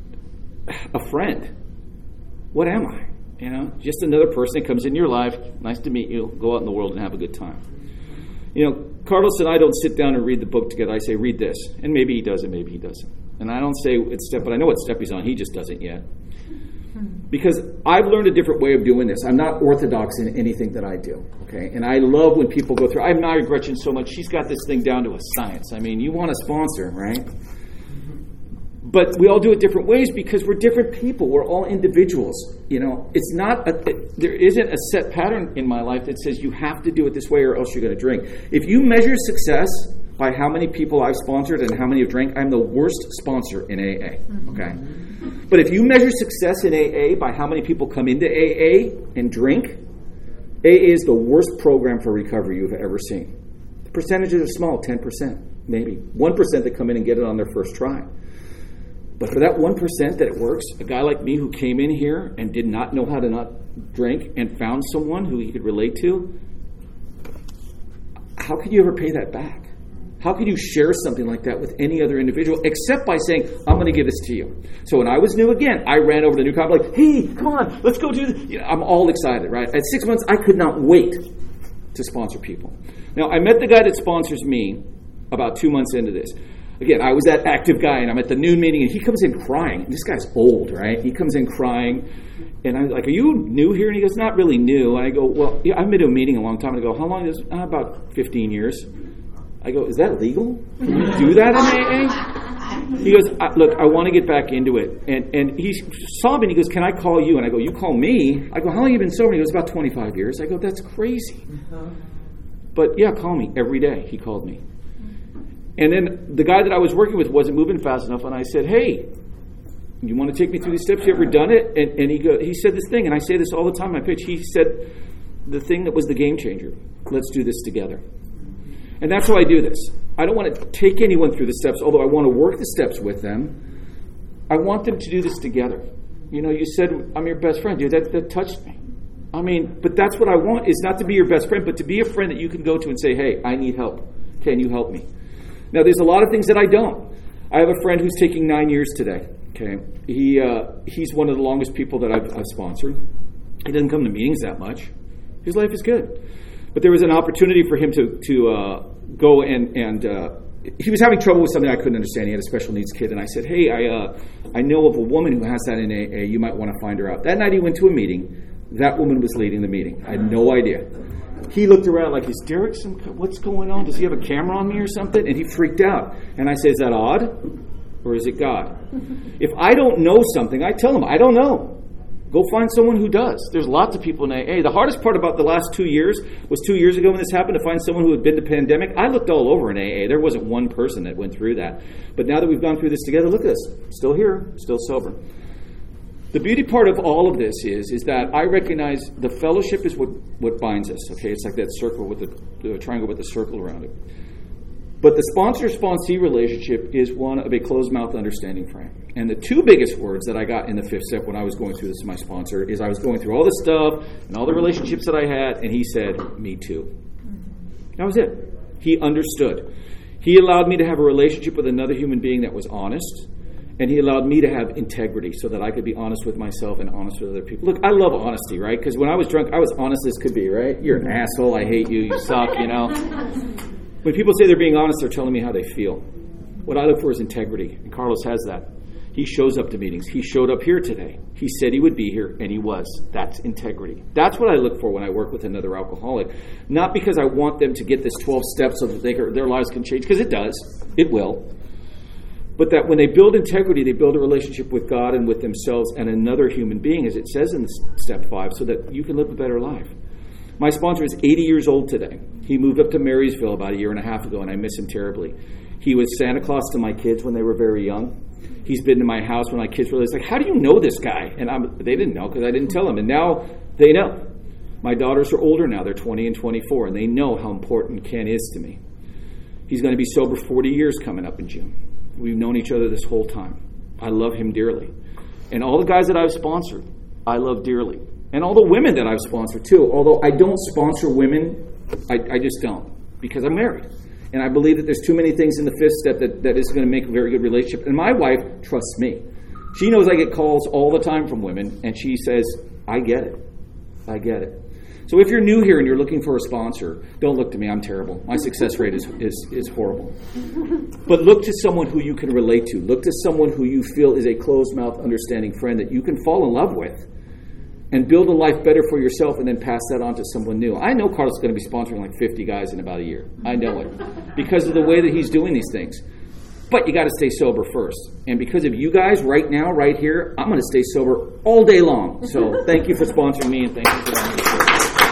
a friend, what am I? Just another person that comes into your life. Nice to meet you. Go out in the world and have a good time. Carlos and I don't sit down and read the book together. I say, read this. And maybe he does and maybe he doesn't. And I don't say it's step, but I know what step he's on. He just doesn't yet. Because I've learned a different way of doing this. I'm not orthodox in anything that I do, okay? And I love when people go through. I admire Gretchen so much. She's got this thing down to a science. I mean, you want a sponsor, right? But we all do it different ways because we're different people. We're all individuals. It's not there isn't a set pattern in my life that says you have to do it this way or else you're going to drink. If you measure success by how many people I've sponsored and how many have drank, I'm the worst sponsor in AA, okay? But if you measure success in AA by how many people come into AA and drink, AA is the worst program for recovery you've ever seen. The percentages are small, 10%, maybe. 1% that come in and get it on their first try. But for that 1% that it works, a guy like me who came in here and did not know how to not drink and found someone who he could relate to, how could you ever pay that back? How can you share something like that with any other individual except by saying, I'm going to give this to you? So when I was new again, I ran over to New Common like, hey, come on, let's go do this. I'm all excited, right? At 6 months, I could not wait to sponsor people. Now, I met the guy that sponsors me about 2 months into this. Again, I was that active guy, and I'm at the noon meeting, and he comes in crying. And this guy's old, right? He comes in crying, and I'm like, are you new here? And he goes, not really new. And I go, well, yeah, I've been to a meeting a long time. And I go, how long is this? About 15 years. I go, is that legal? Can you do that in AA? He goes, look, I want to get back into it. And he saw me, and he goes, can I call you? And I go, you call me? I go, how long have you been sober? And he goes, about 25 years. I go, that's crazy. But yeah, call me every day. He called me. And then the guy that I was working with wasn't moving fast enough, and I said, hey, you want to take me through these steps? You ever done it? And he said this thing, and I say this all the time in my pitch. He said the thing that was the game changer. Let's do this together. And that's how I do this. I don't want to take anyone through the steps, although I want to work the steps with them. I want them to do this together. You said, I'm your best friend. Dude, that touched me. I mean, but that's what I want, is not to be your best friend, but to be a friend that you can go to and say, hey, I need help. Can you help me? Now, there's a lot of things that I don't. I have a friend who's taking 9 years today. Okay, he's one of the longest people that I've sponsored. He doesn't come to meetings that much. His life is good. But there was an opportunity for him to go and he was having trouble with something I couldn't understand. He had a special needs kid. And I said, hey, I know of a woman who has that in AA. You might want to find her out. That night he went to a meeting. That woman was leading the meeting. I had no idea. He looked around like, is Derek, what's going on? Does he have a camera on me or something? And he freaked out. And I said, is that odd? Or is it God? If I don't know something, I tell him, I don't know. Go find someone who does. There's lots of people in AA. The hardest part about the last 2 years was 2 years ago when this happened, to find someone who had been to pandemic. I looked all over in AA. There wasn't one person that went through that. But now that we've gone through this together, look at us. Still here, still sober. The beauty part of all of this is that I recognize the fellowship is what binds us. Okay, it's like that circle with the triangle with the circle around it. But the sponsor-sponsee relationship is one of a closed-mouth understanding frame. And the two biggest words that I got in the fifth step when I was going through this with my sponsor is I was going through all this stuff and all the relationships that I had, and he said, "Me too." That was it. He understood. He allowed me to have a relationship with another human being that was honest, and he allowed me to have integrity so that I could be honest with myself and honest with other people. Look, I love honesty, right? Because when I was drunk, I was honest as could be, right? You're an asshole. I hate you. You suck, you know. When people say they're being honest, they're telling me how they feel. What I look for is integrity, and Carlos has that. He shows up to meetings. He showed up here today. He said he would be here, and he was. That's integrity. That's what I look for when I work with another alcoholic. Not because I want them to get this 12 steps so that their lives can change, because it does. It will. But that when they build integrity, they build a relationship with God and with themselves and another human being, as it says in step 5, so that you can live a better life. My sponsor is 80 years old today. He moved up to Marysville about a year and a half ago, and I miss him terribly. He was Santa Claus to my kids when they were very young. He's been to my house when my kids were like, "How do you know this guy?" And they didn't know because I didn't tell them. And now they know. My daughters are older now. They're 20 and 24, and they know how important Ken is to me. He's going to be sober 40 years coming up in June. We've known each other this whole time. I love him dearly. And all the guys that I've sponsored, I love dearly. And all the women that I've sponsored too. Although I don't sponsor women, I just don't, because I'm married. And I believe that there's too many things in the fifth step that is going to make a very good relationship. And my wife trusts me. She knows I get calls all the time from women, and she says, "I get it. I get it." So if you're new here and you're looking for a sponsor, don't look to me. I'm terrible. My success rate is horrible. But look to someone who you can relate to. Look to someone who you feel is a closed-mouth, understanding friend that you can fall in love with and build a life better for yourself and then pass that on to someone new. I know Carlos is going to be sponsoring like 50 guys in about a year. I know it because of the way that he's doing these things. But you got to stay sober first. And because of you guys right now, right here, I'm going to stay sober all day long. So thank you for sponsoring me, and thank you for having me.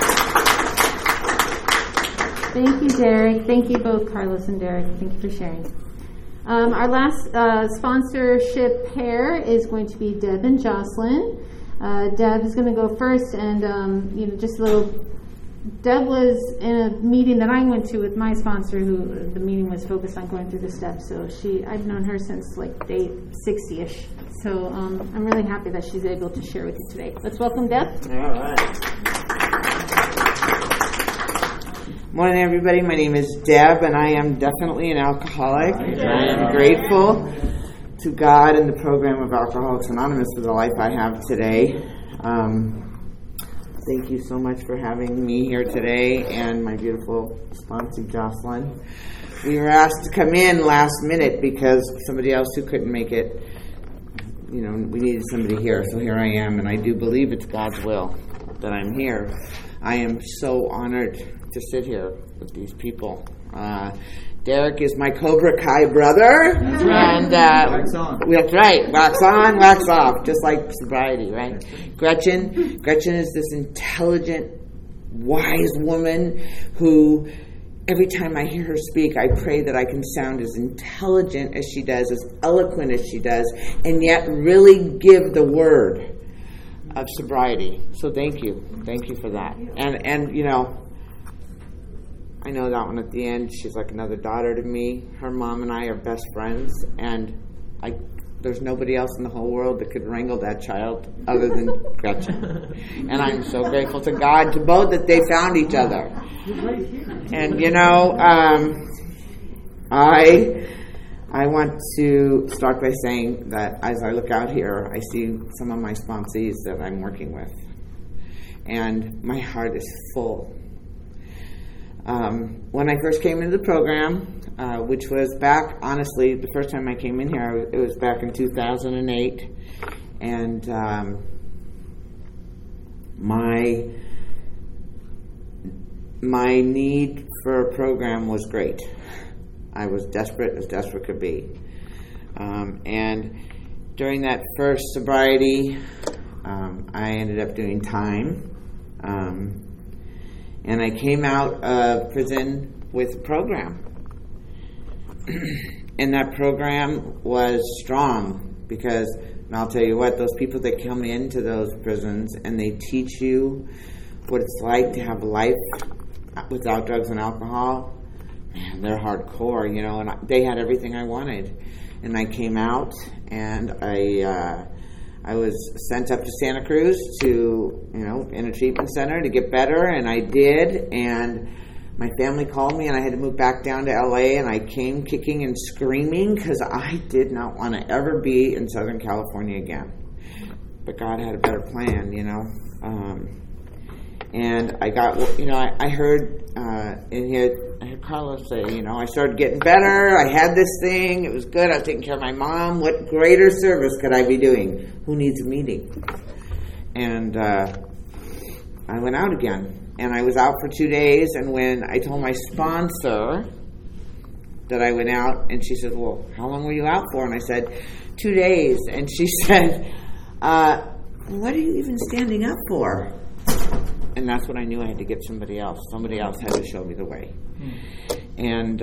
Thank you, Derek. Thank you both, Carlos and Derek. Thank you for sharing. Our last sponsorship pair is going to be Deb and Jocelyn. Deb is going to go first, and just a little. Deb was in a meeting that I went to with my sponsor, who the meeting was focused on going through the steps. So I've known her since like day 60-ish. So I'm really happy that she's able to share with you today. Let's welcome Deb. All right. Morning, everybody. My name is Deb, and I am definitely an alcoholic. I am grateful to God and the program of Alcoholics Anonymous for the life I have today. Thank you so much for having me here today and my beautiful sponsor, Jocelyn. We were asked to come in last minute because somebody else who couldn't make it, we needed somebody here. So here I am, and I do believe it's God's will that I'm here. I am so honored to sit here with these people. Derek is my Cobra Kai brother. That's right. And wax on. That's right. Wax on, wax off, just like sobriety, right? Gretchen is this intelligent, wise woman who, every time I hear her speak, I pray that I can sound as intelligent as she does, as eloquent as she does, and yet really give the word of sobriety. So thank you for that. And I know that one at the end. She's like another daughter to me. Her mom and I are best friends, and there's nobody else in the whole world that could wrangle that child other than Gretchen. And I'm so grateful to God, to both, that they found each other. And I want to start by saying that as I look out here, I see some of my sponsees that I'm working with, and my heart is full. When I first came into the program, which was back, honestly, the first time I came in here, it was back in 2008, and my need for a program was great. I was desperate as desperate could be. And during that first sobriety, I ended up doing time. And I came out of prison with a program. And that program was strong because, and I'll tell you what, those people that come into those prisons and they teach you what it's like to have a life without drugs and alcohol, man, they're hardcore, and they had everything I wanted. And I came out, and I was sent up to Santa Cruz to, in a treatment center to get better, and I did, and my family called me, and I had to move back down to LA, and I came kicking and screaming because I did not want to ever be in Southern California again. But God had a better plan, and I got, I heard in here, I heard Carlos say, I started getting better. I had this thing. It was good. I was taking care of my mom. What greater service could I be doing? Who needs a meeting? And I went out again. And I was out for 2 days. And when I told my sponsor that I went out, and she said, well, how long were you out for? And I said, 2 days. And she said, what are you even standing up for? And that's when I knew I had to get somebody else. Somebody else had to show me the way. And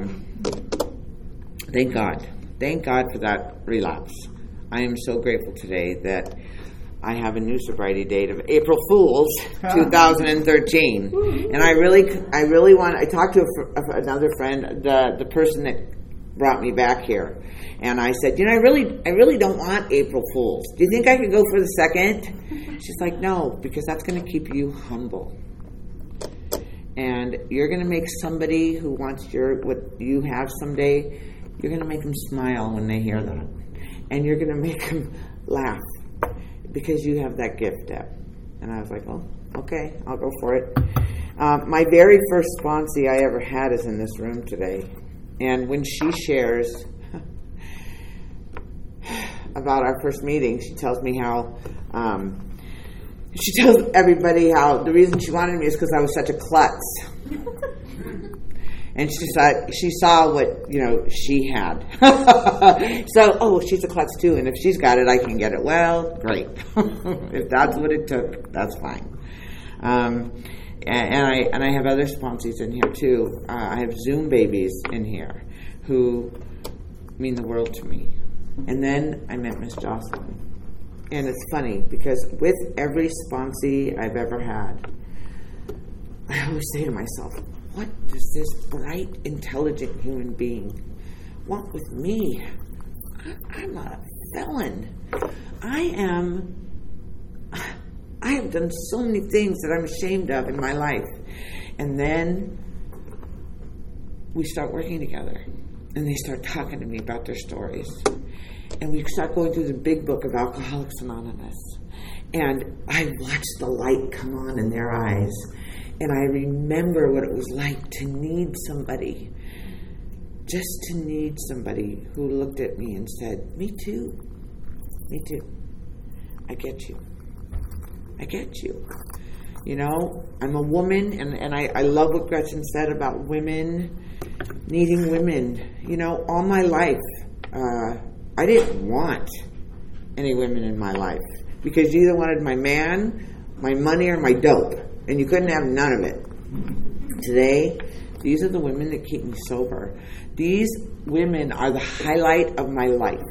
thank God. Thank God for that relapse. I am so grateful today that I have a new sobriety date of April Fool's 2013. And I really want, I talked to another friend, the person that brought me back here. And I said, I really don't want April Fool's. Do you think I could go for the 2nd? She's like, no, because that's going to keep you humble. And you're going to make somebody who wants what you have someday, you're going to make them smile when they hear that. And you're going to make them laugh because you have that gift, Deb. And I was like, oh, okay, I'll go for it. My very first sponsee I ever had is in this room today. And when she shares about our first meeting, she tells me how, she tells everybody how the reason she wanted me is because I was such a klutz. And she saw what, she had. So, she's a klutz too, and if she's got it, I can get it. Well, great. If that's what it took, that's fine. And I have other sponsees in here too. I have Zoom babies in here who mean the world to me. And then I met Miss Jocelyn. And it's funny because with every sponsee I've ever had, I always say to myself, what does this bright, intelligent human being want with me? I'm not a felon. I have done so many things that I'm ashamed of in my life. And then we start working together. And they start talking to me about their stories. And we start going through the big book of Alcoholics Anonymous. And I watch the light come on in their eyes. And I remember what it was like to need somebody. Just to need somebody who looked at me and said, me too. Me too. I get you. I get you. I'm a woman, and I love what Gretchen said about women needing women. All my life, I didn't want any women in my life because you either wanted my man, my money, or my dope, and you couldn't have none of it. Today, these are the women that keep me sober. These women are the highlight of my life.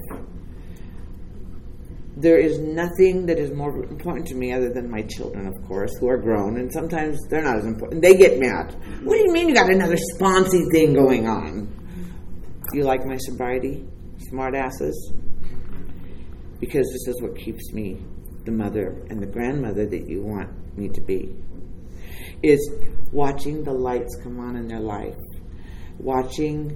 There is nothing that is more important to me other than my children, of course, who are grown, and sometimes they're not as important. They get mad. What do you mean you got another sponsee thing going on? You like my sobriety, smart asses? Because this is what keeps me the mother and the grandmother that you want me to be. Is watching the lights come on in their life. Watching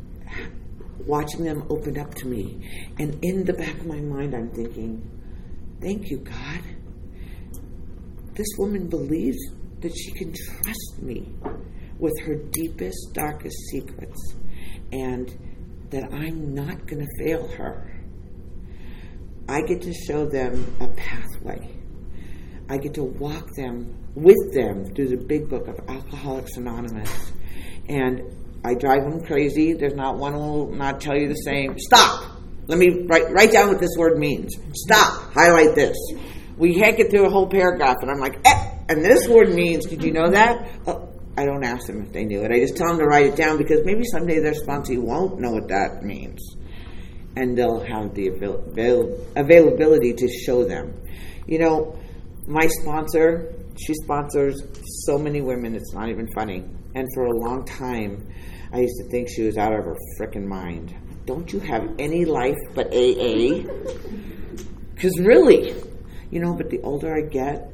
them open up to me. And in the back of my mind, I'm thinking, thank you, God. This woman believes that she can trust me with her deepest, darkest secrets, and that I'm not going to fail her. I get to show them a pathway. I get to walk them, with them, through the big book of Alcoholics Anonymous. And I drive them crazy. There's not one who will not tell you the same. Stop! Let me write down what this word means. Stop! Highlight this. We can't get through a whole paragraph, and I'm like, and this word means, did you know that? Oh, I don't ask them if they knew it. I just tell them to write it down because maybe someday their sponsee won't know what that means. and they'll have the availability to show them. You know, my sponsor, she sponsors so many women, it's not even funny. And for a long time, I used to think she was out of her frickin' mind. Don't you have any life but AA? Because really, you know, but the older I get,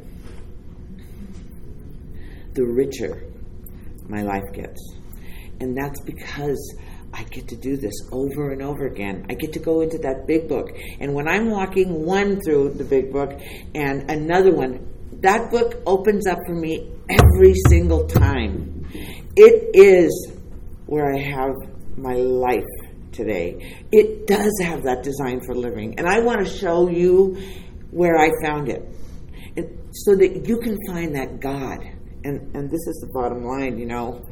the richer my life gets. And that's because I get to do this over and over again. I get to go into that big book. And when I'm walking one through the big book and another one, that book opens up for me every single time. It is where I have my life today. It does have that design for living. And I want to show you where I found it, and so that you can find that God. And this is the bottom line, you know.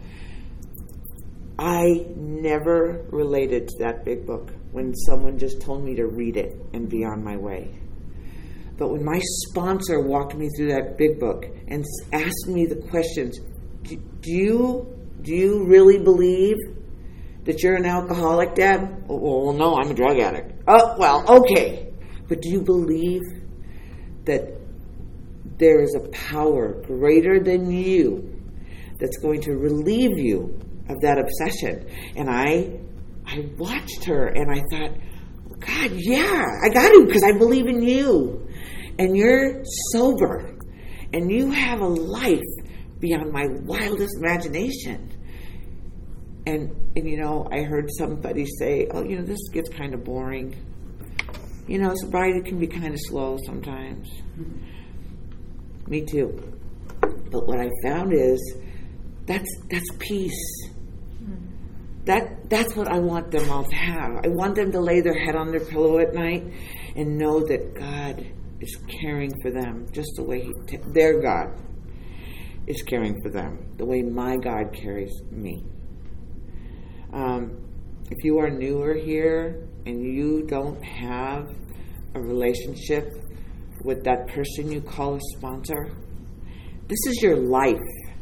I never related to that big book when someone just told me to read it and be on my way. But when my sponsor walked me through that big book and asked me the questions, do you really believe that you're an alcoholic, Dad? Well, no, I'm a drug addict. Oh, well, okay. But do you believe that there is a power greater than you that's going to relieve you of that obsession? And I watched her and I thought, God, yeah, I got to, because I believe in you. And you're sober. And you have a life beyond my wildest imagination. And you know, I heard somebody say, oh, you know, this gets kind of boring. You know, sobriety can be kind of slow sometimes. Me too. But what I found is that's peace. That's what I want them all to have. I want them to lay their head on their pillow at night and know that God is caring for them just the way their God is caring for them, the way my God carries me. If you are newer here and you don't have a relationship with that person you call a sponsor, this is your life.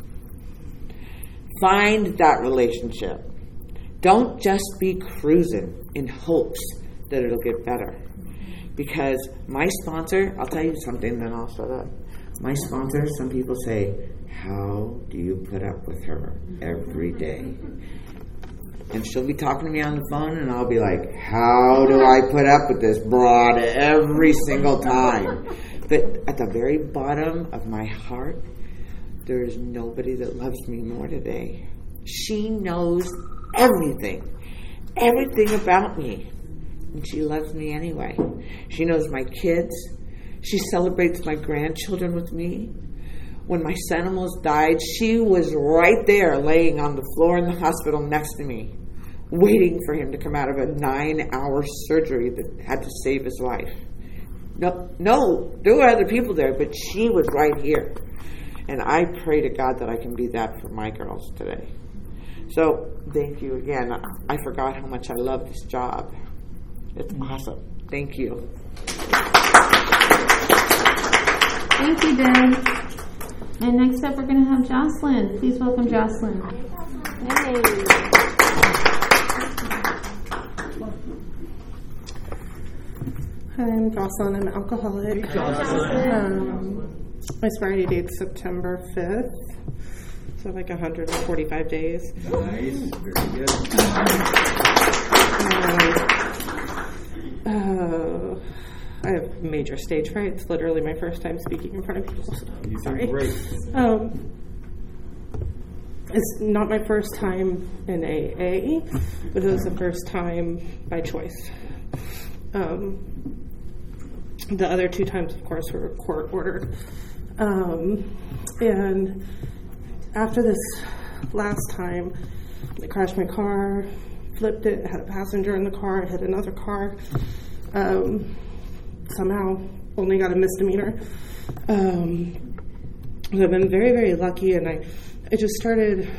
Find that relationship. Don't just be cruising in hopes that it'll get better. Because my sponsor, I'll tell you something, then I'll shut up. My sponsor, some people say, how do you put up with her every day? And she'll be talking to me on the phone, and I'll be like, how do I put up with this broad every single time? But at the very bottom of my heart, there is nobody that loves me more today. She knows everything about me. And she loves me anyway. She knows my kids. She celebrates my grandchildren with me. When my son almost died, she was right there laying on the floor in the hospital next to me, waiting for him to come out of a 9-hour surgery that had to save his life. No, there were other people there, but she was right here. And I pray to God that I can be that for my girls today. So, thank you again. I forgot how much I love this job. It's awesome. Thank you. Thank you, Deb. And next up, we're going to have Jocelyn. Please welcome Jocelyn. Hey. Hi, I'm Jocelyn. I'm an alcoholic. My sobriety date's September 5th. So like 145 days. Nice. Very good. I have major stage fright. It's literally my first time speaking in front of people. So You sorry. did great. It's not my first time in AA, but it was the first time by choice. The other 2 times, of course, were court ordered. And after this last time, I crashed my car, flipped it, had a passenger in the car, hit another car. Somehow only got a misdemeanor. I've been very, very lucky, and I just started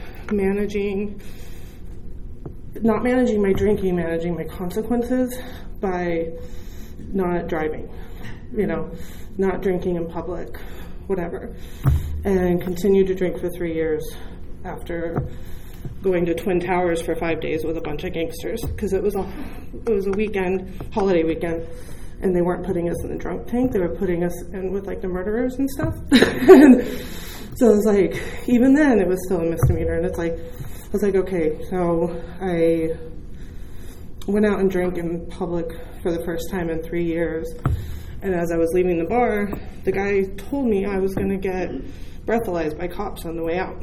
not managing my drinking, managing my consequences by not driving, not drinking in public, whatever. And continued to drink for 3 years after going to Twin Towers for 5 days with a bunch of gangsters because it was a weekend, holiday weekend, and they weren't putting us in the drunk tank. They were putting us in with like the murderers and stuff. And so it was like, even then it was still a misdemeanor. And I was like, okay, so I went out and drank in public for the first time in 3 years. And as I was leaving the bar, the guy told me I was going to get breathalyzed by cops on the way out.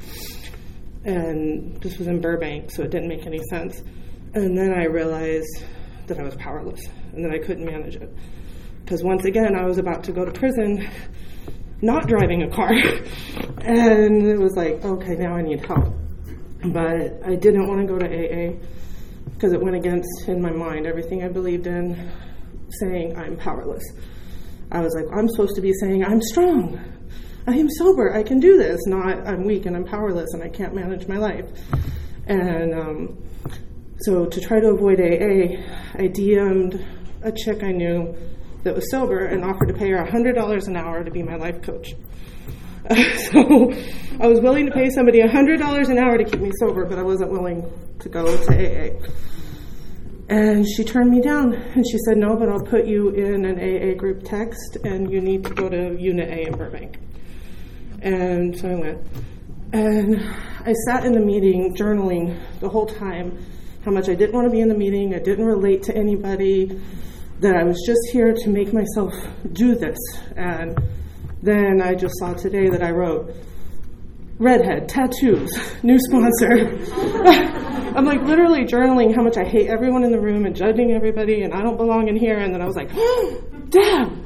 And this was in Burbank, so it didn't make any sense. And then I realized that I was powerless and that I couldn't manage it. Because once again, I was about to go to prison, not driving a car. And it was like, okay, now I need help. But I didn't want to go to AA because it went against, in my mind, everything I believed in, saying I'm powerless. I was like, I'm supposed to be saying I'm strong. I am sober, I can do this, not I'm weak and I'm powerless and I can't manage my life. And so to try to avoid AA, I DM'd a chick I knew that was sober and offered to pay her $100 an hour to be my life coach. So I was willing to pay somebody $100 an hour to keep me sober, but I wasn't willing to go to AA. And she turned me down, and she said, no, but I'll put you in an AA group text, and you need to go to Unit A in Burbank. And so I went. And I sat in the meeting journaling the whole time how much I didn't want to be in the meeting, I didn't relate to anybody, that I was just here to make myself do this. And then I just saw today that I wrote, redhead, tattoos, new sponsor. I'm like literally journaling how much I hate everyone in the room and judging everybody and I don't belong in here. And then I was like, oh, damn.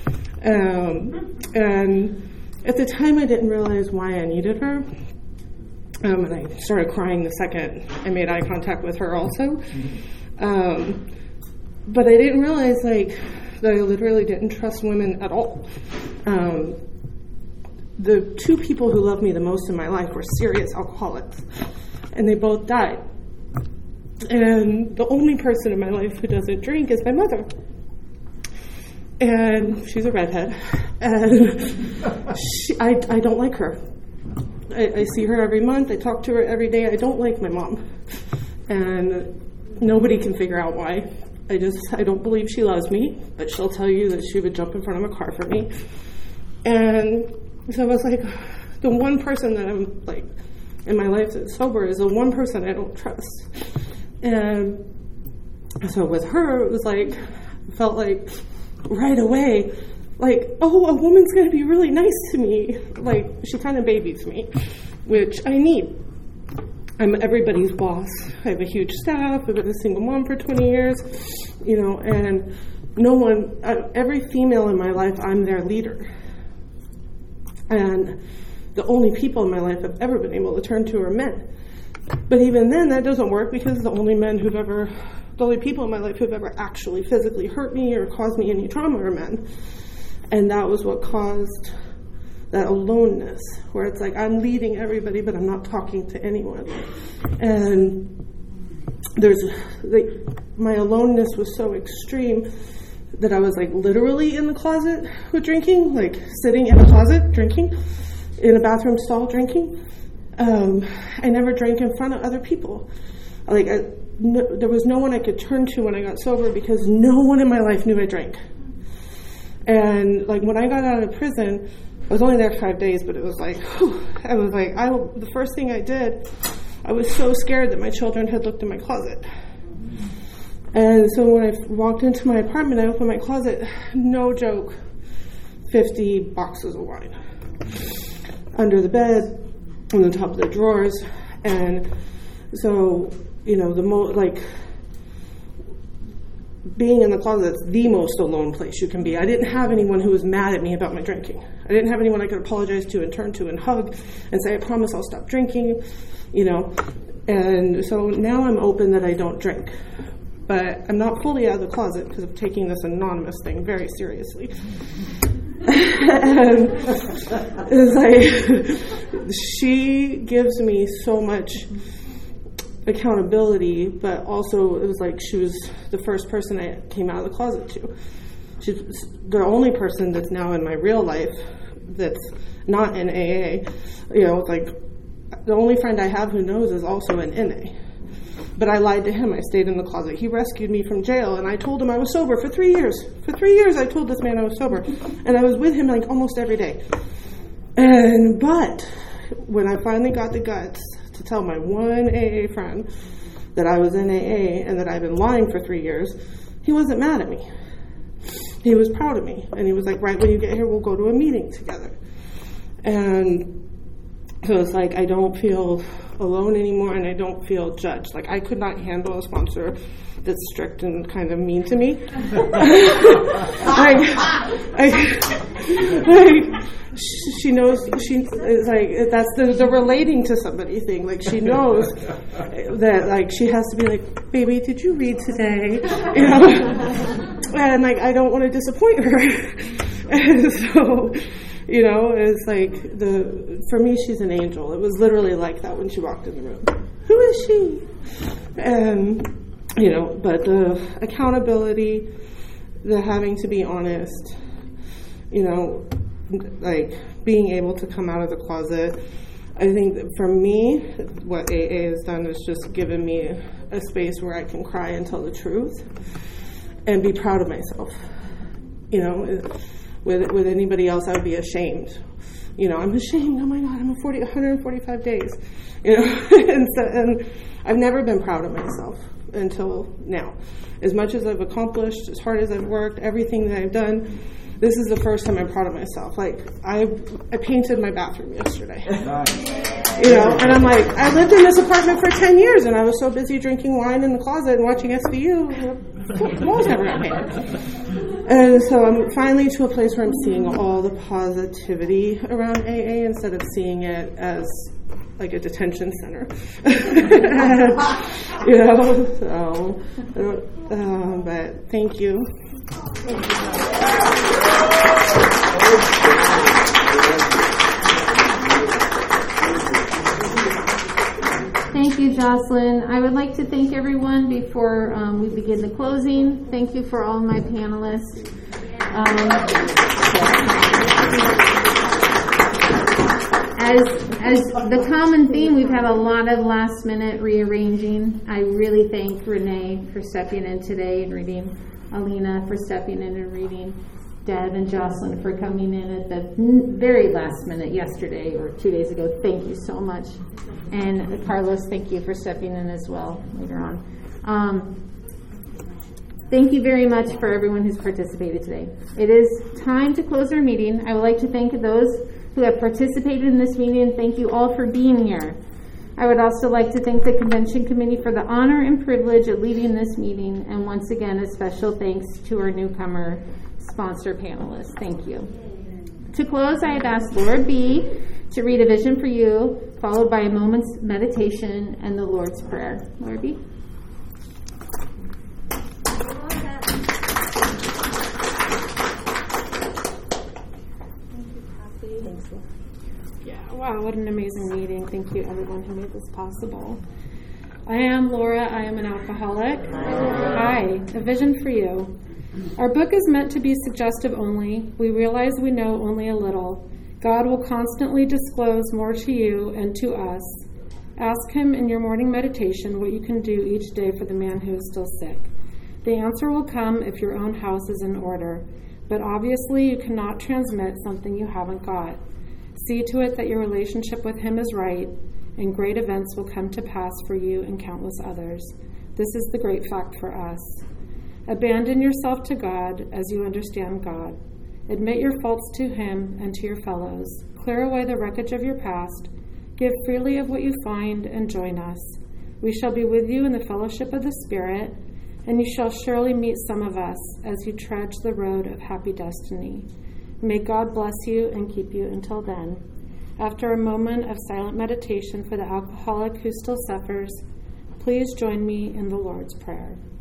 And at the time I didn't realize why I needed her. And I started crying the second I made eye contact with her also. But I didn't realize like that I literally didn't trust women at all. The two people who loved me the most in my life were serious alcoholics, and they both died. And the only person in my life who doesn't drink is my mother. And she's a redhead, and I don't like her. I see her every month, I talk to her every day. I don't like my mom, and nobody can figure out why. I don't believe she loves me, but she'll tell you that she would jump in front of a car for me. And so I was like, the one person that I'm like in my life that's sober is the one person I don't trust. And so with her, it was like, I felt like right away, like, oh, a woman's going to be really nice to me. Like, she kind of babies me, which I need. I'm everybody's boss. I have a huge staff. I've been a single mom for 20 years, and no one, every female in my life, I'm their leader. And the only people in my life I've ever been able to turn to are men. But even then, that doesn't work because the only people in my life who've ever actually physically hurt me or caused me any trauma are men. And that was what caused that aloneness, where it's like I'm leading everybody, but I'm not talking to anyone. And my aloneness was so extreme that I was like literally in the closet with drinking, like sitting in a closet drinking, in a bathroom stall drinking. I never drank in front of other people. There was no one I could turn to when I got sober because no one in my life knew I drank. And like when I got out of prison, I was only there 5 days, but it was like, the first thing I did, I was so scared that my children had looked in my closet. And so when I walked into my apartment, I opened my closet, no joke, 50 boxes of wine. Under the bed, on the top of the drawers. And so, being in the closet is the most alone place you can be. I didn't have anyone who was mad at me about my drinking. I didn't have anyone I could apologize to and turn to and hug and say, I promise I'll stop drinking, And so now I'm open that I don't drink. But I'm not fully out of the closet because I'm taking this anonymous thing very seriously. And it's like, she gives me so much accountability, but also it was like she was the first person I came out of the closet to. She's the only person that's now in my real life that's not in AA. the only friend I have who knows is also in NA. But I lied to him. I stayed in the closet. He rescued me from jail, and I told him I was sober for 3 years. For 3 years, I told this man I was sober. And I was with him like almost every day. But when I finally got the guts to tell my one AA friend that I was in AA and that I've been lying for 3 years, he wasn't mad at me. He was proud of me. And he was like, right when you get here, we'll go to a meeting together. And so it's like I don't feel alone anymore, and I don't feel judged. Like I could not handle a sponsor that's strict and kind of mean to me. She knows. She is like that's the relating to somebody thing. Like she knows that like she has to be like, baby, did you read today? You know, and like I don't want to disappoint her, and so. You know, it's like for me, she's an angel. It was literally like that when she walked in the room. Who is she? And, you know, but the accountability, the having to be honest, you know, like being able to come out of the closet. I think that for me, what AA has done is just given me a space where I can cry and tell the truth and be proud of myself. You know, with anybody else, I would be ashamed. You know, I'm ashamed. Oh my God, I'm 145 days. You know, and I've never been proud of myself until now. As much as I've accomplished, as hard as I've worked, everything that I've done, this is the first time I'm proud of myself. Like I painted my bathroom yesterday. You know, and I'm like, I lived in this apartment for 10 years, and I was so busy drinking wine in the closet and watching SVU. The walls never got painted. And so I'm finally to a place where I'm seeing all the positivity around AA instead of seeing it as like a detention center. You know, so, but thank you. Thank you, Jocelyn. I would like to thank everyone before we begin the closing. Thank you for all my panelists. As the common theme, we've had a lot of last minute rearranging. I really thank Renee for stepping in today and reading, Alina for stepping in and reading, Deb and Jocelyn for coming in at the very last minute yesterday or 2 days ago. Thank you so much. And Carlos, thank you for stepping in as well later on. Thank you very much for everyone who's participated today. It is time to close our meeting. I would like to thank those who have participated in this meeting, and thank you all for being here. I would also like to thank the Convention Committee for the honor and privilege of leading this meeting, and once again, a special thanks to our newcomer sponsor panelists. Thank you. To close, I have asked Laura B. to read a vision for you, followed by a moment's meditation and the Lord's Prayer. Laura B. Wow, what an amazing meeting. Thank you, everyone who made this possible. I am Laura. I am an alcoholic. Hi, a vision for you. Our book is meant to be suggestive only. We realize we know only a little. God will constantly disclose more to you and to us. Ask Him in your morning meditation what you can do each day for the man who is still sick. The answer will come if your own house is in order, but obviously you cannot transmit something you haven't got. See to it that your relationship with Him is right, and great events will come to pass for you and countless others. This is the great fact for us. Abandon yourself to God as you understand God. Admit your faults to Him and to your fellows. Clear away the wreckage of your past. Give freely of what you find and join us. We shall be with you in the fellowship of the Spirit, and you shall surely meet some of us as you trudge the road of happy destiny. May God bless you and keep you until then. After a moment of silent meditation for the alcoholic who still suffers, please join me in the Lord's Prayer.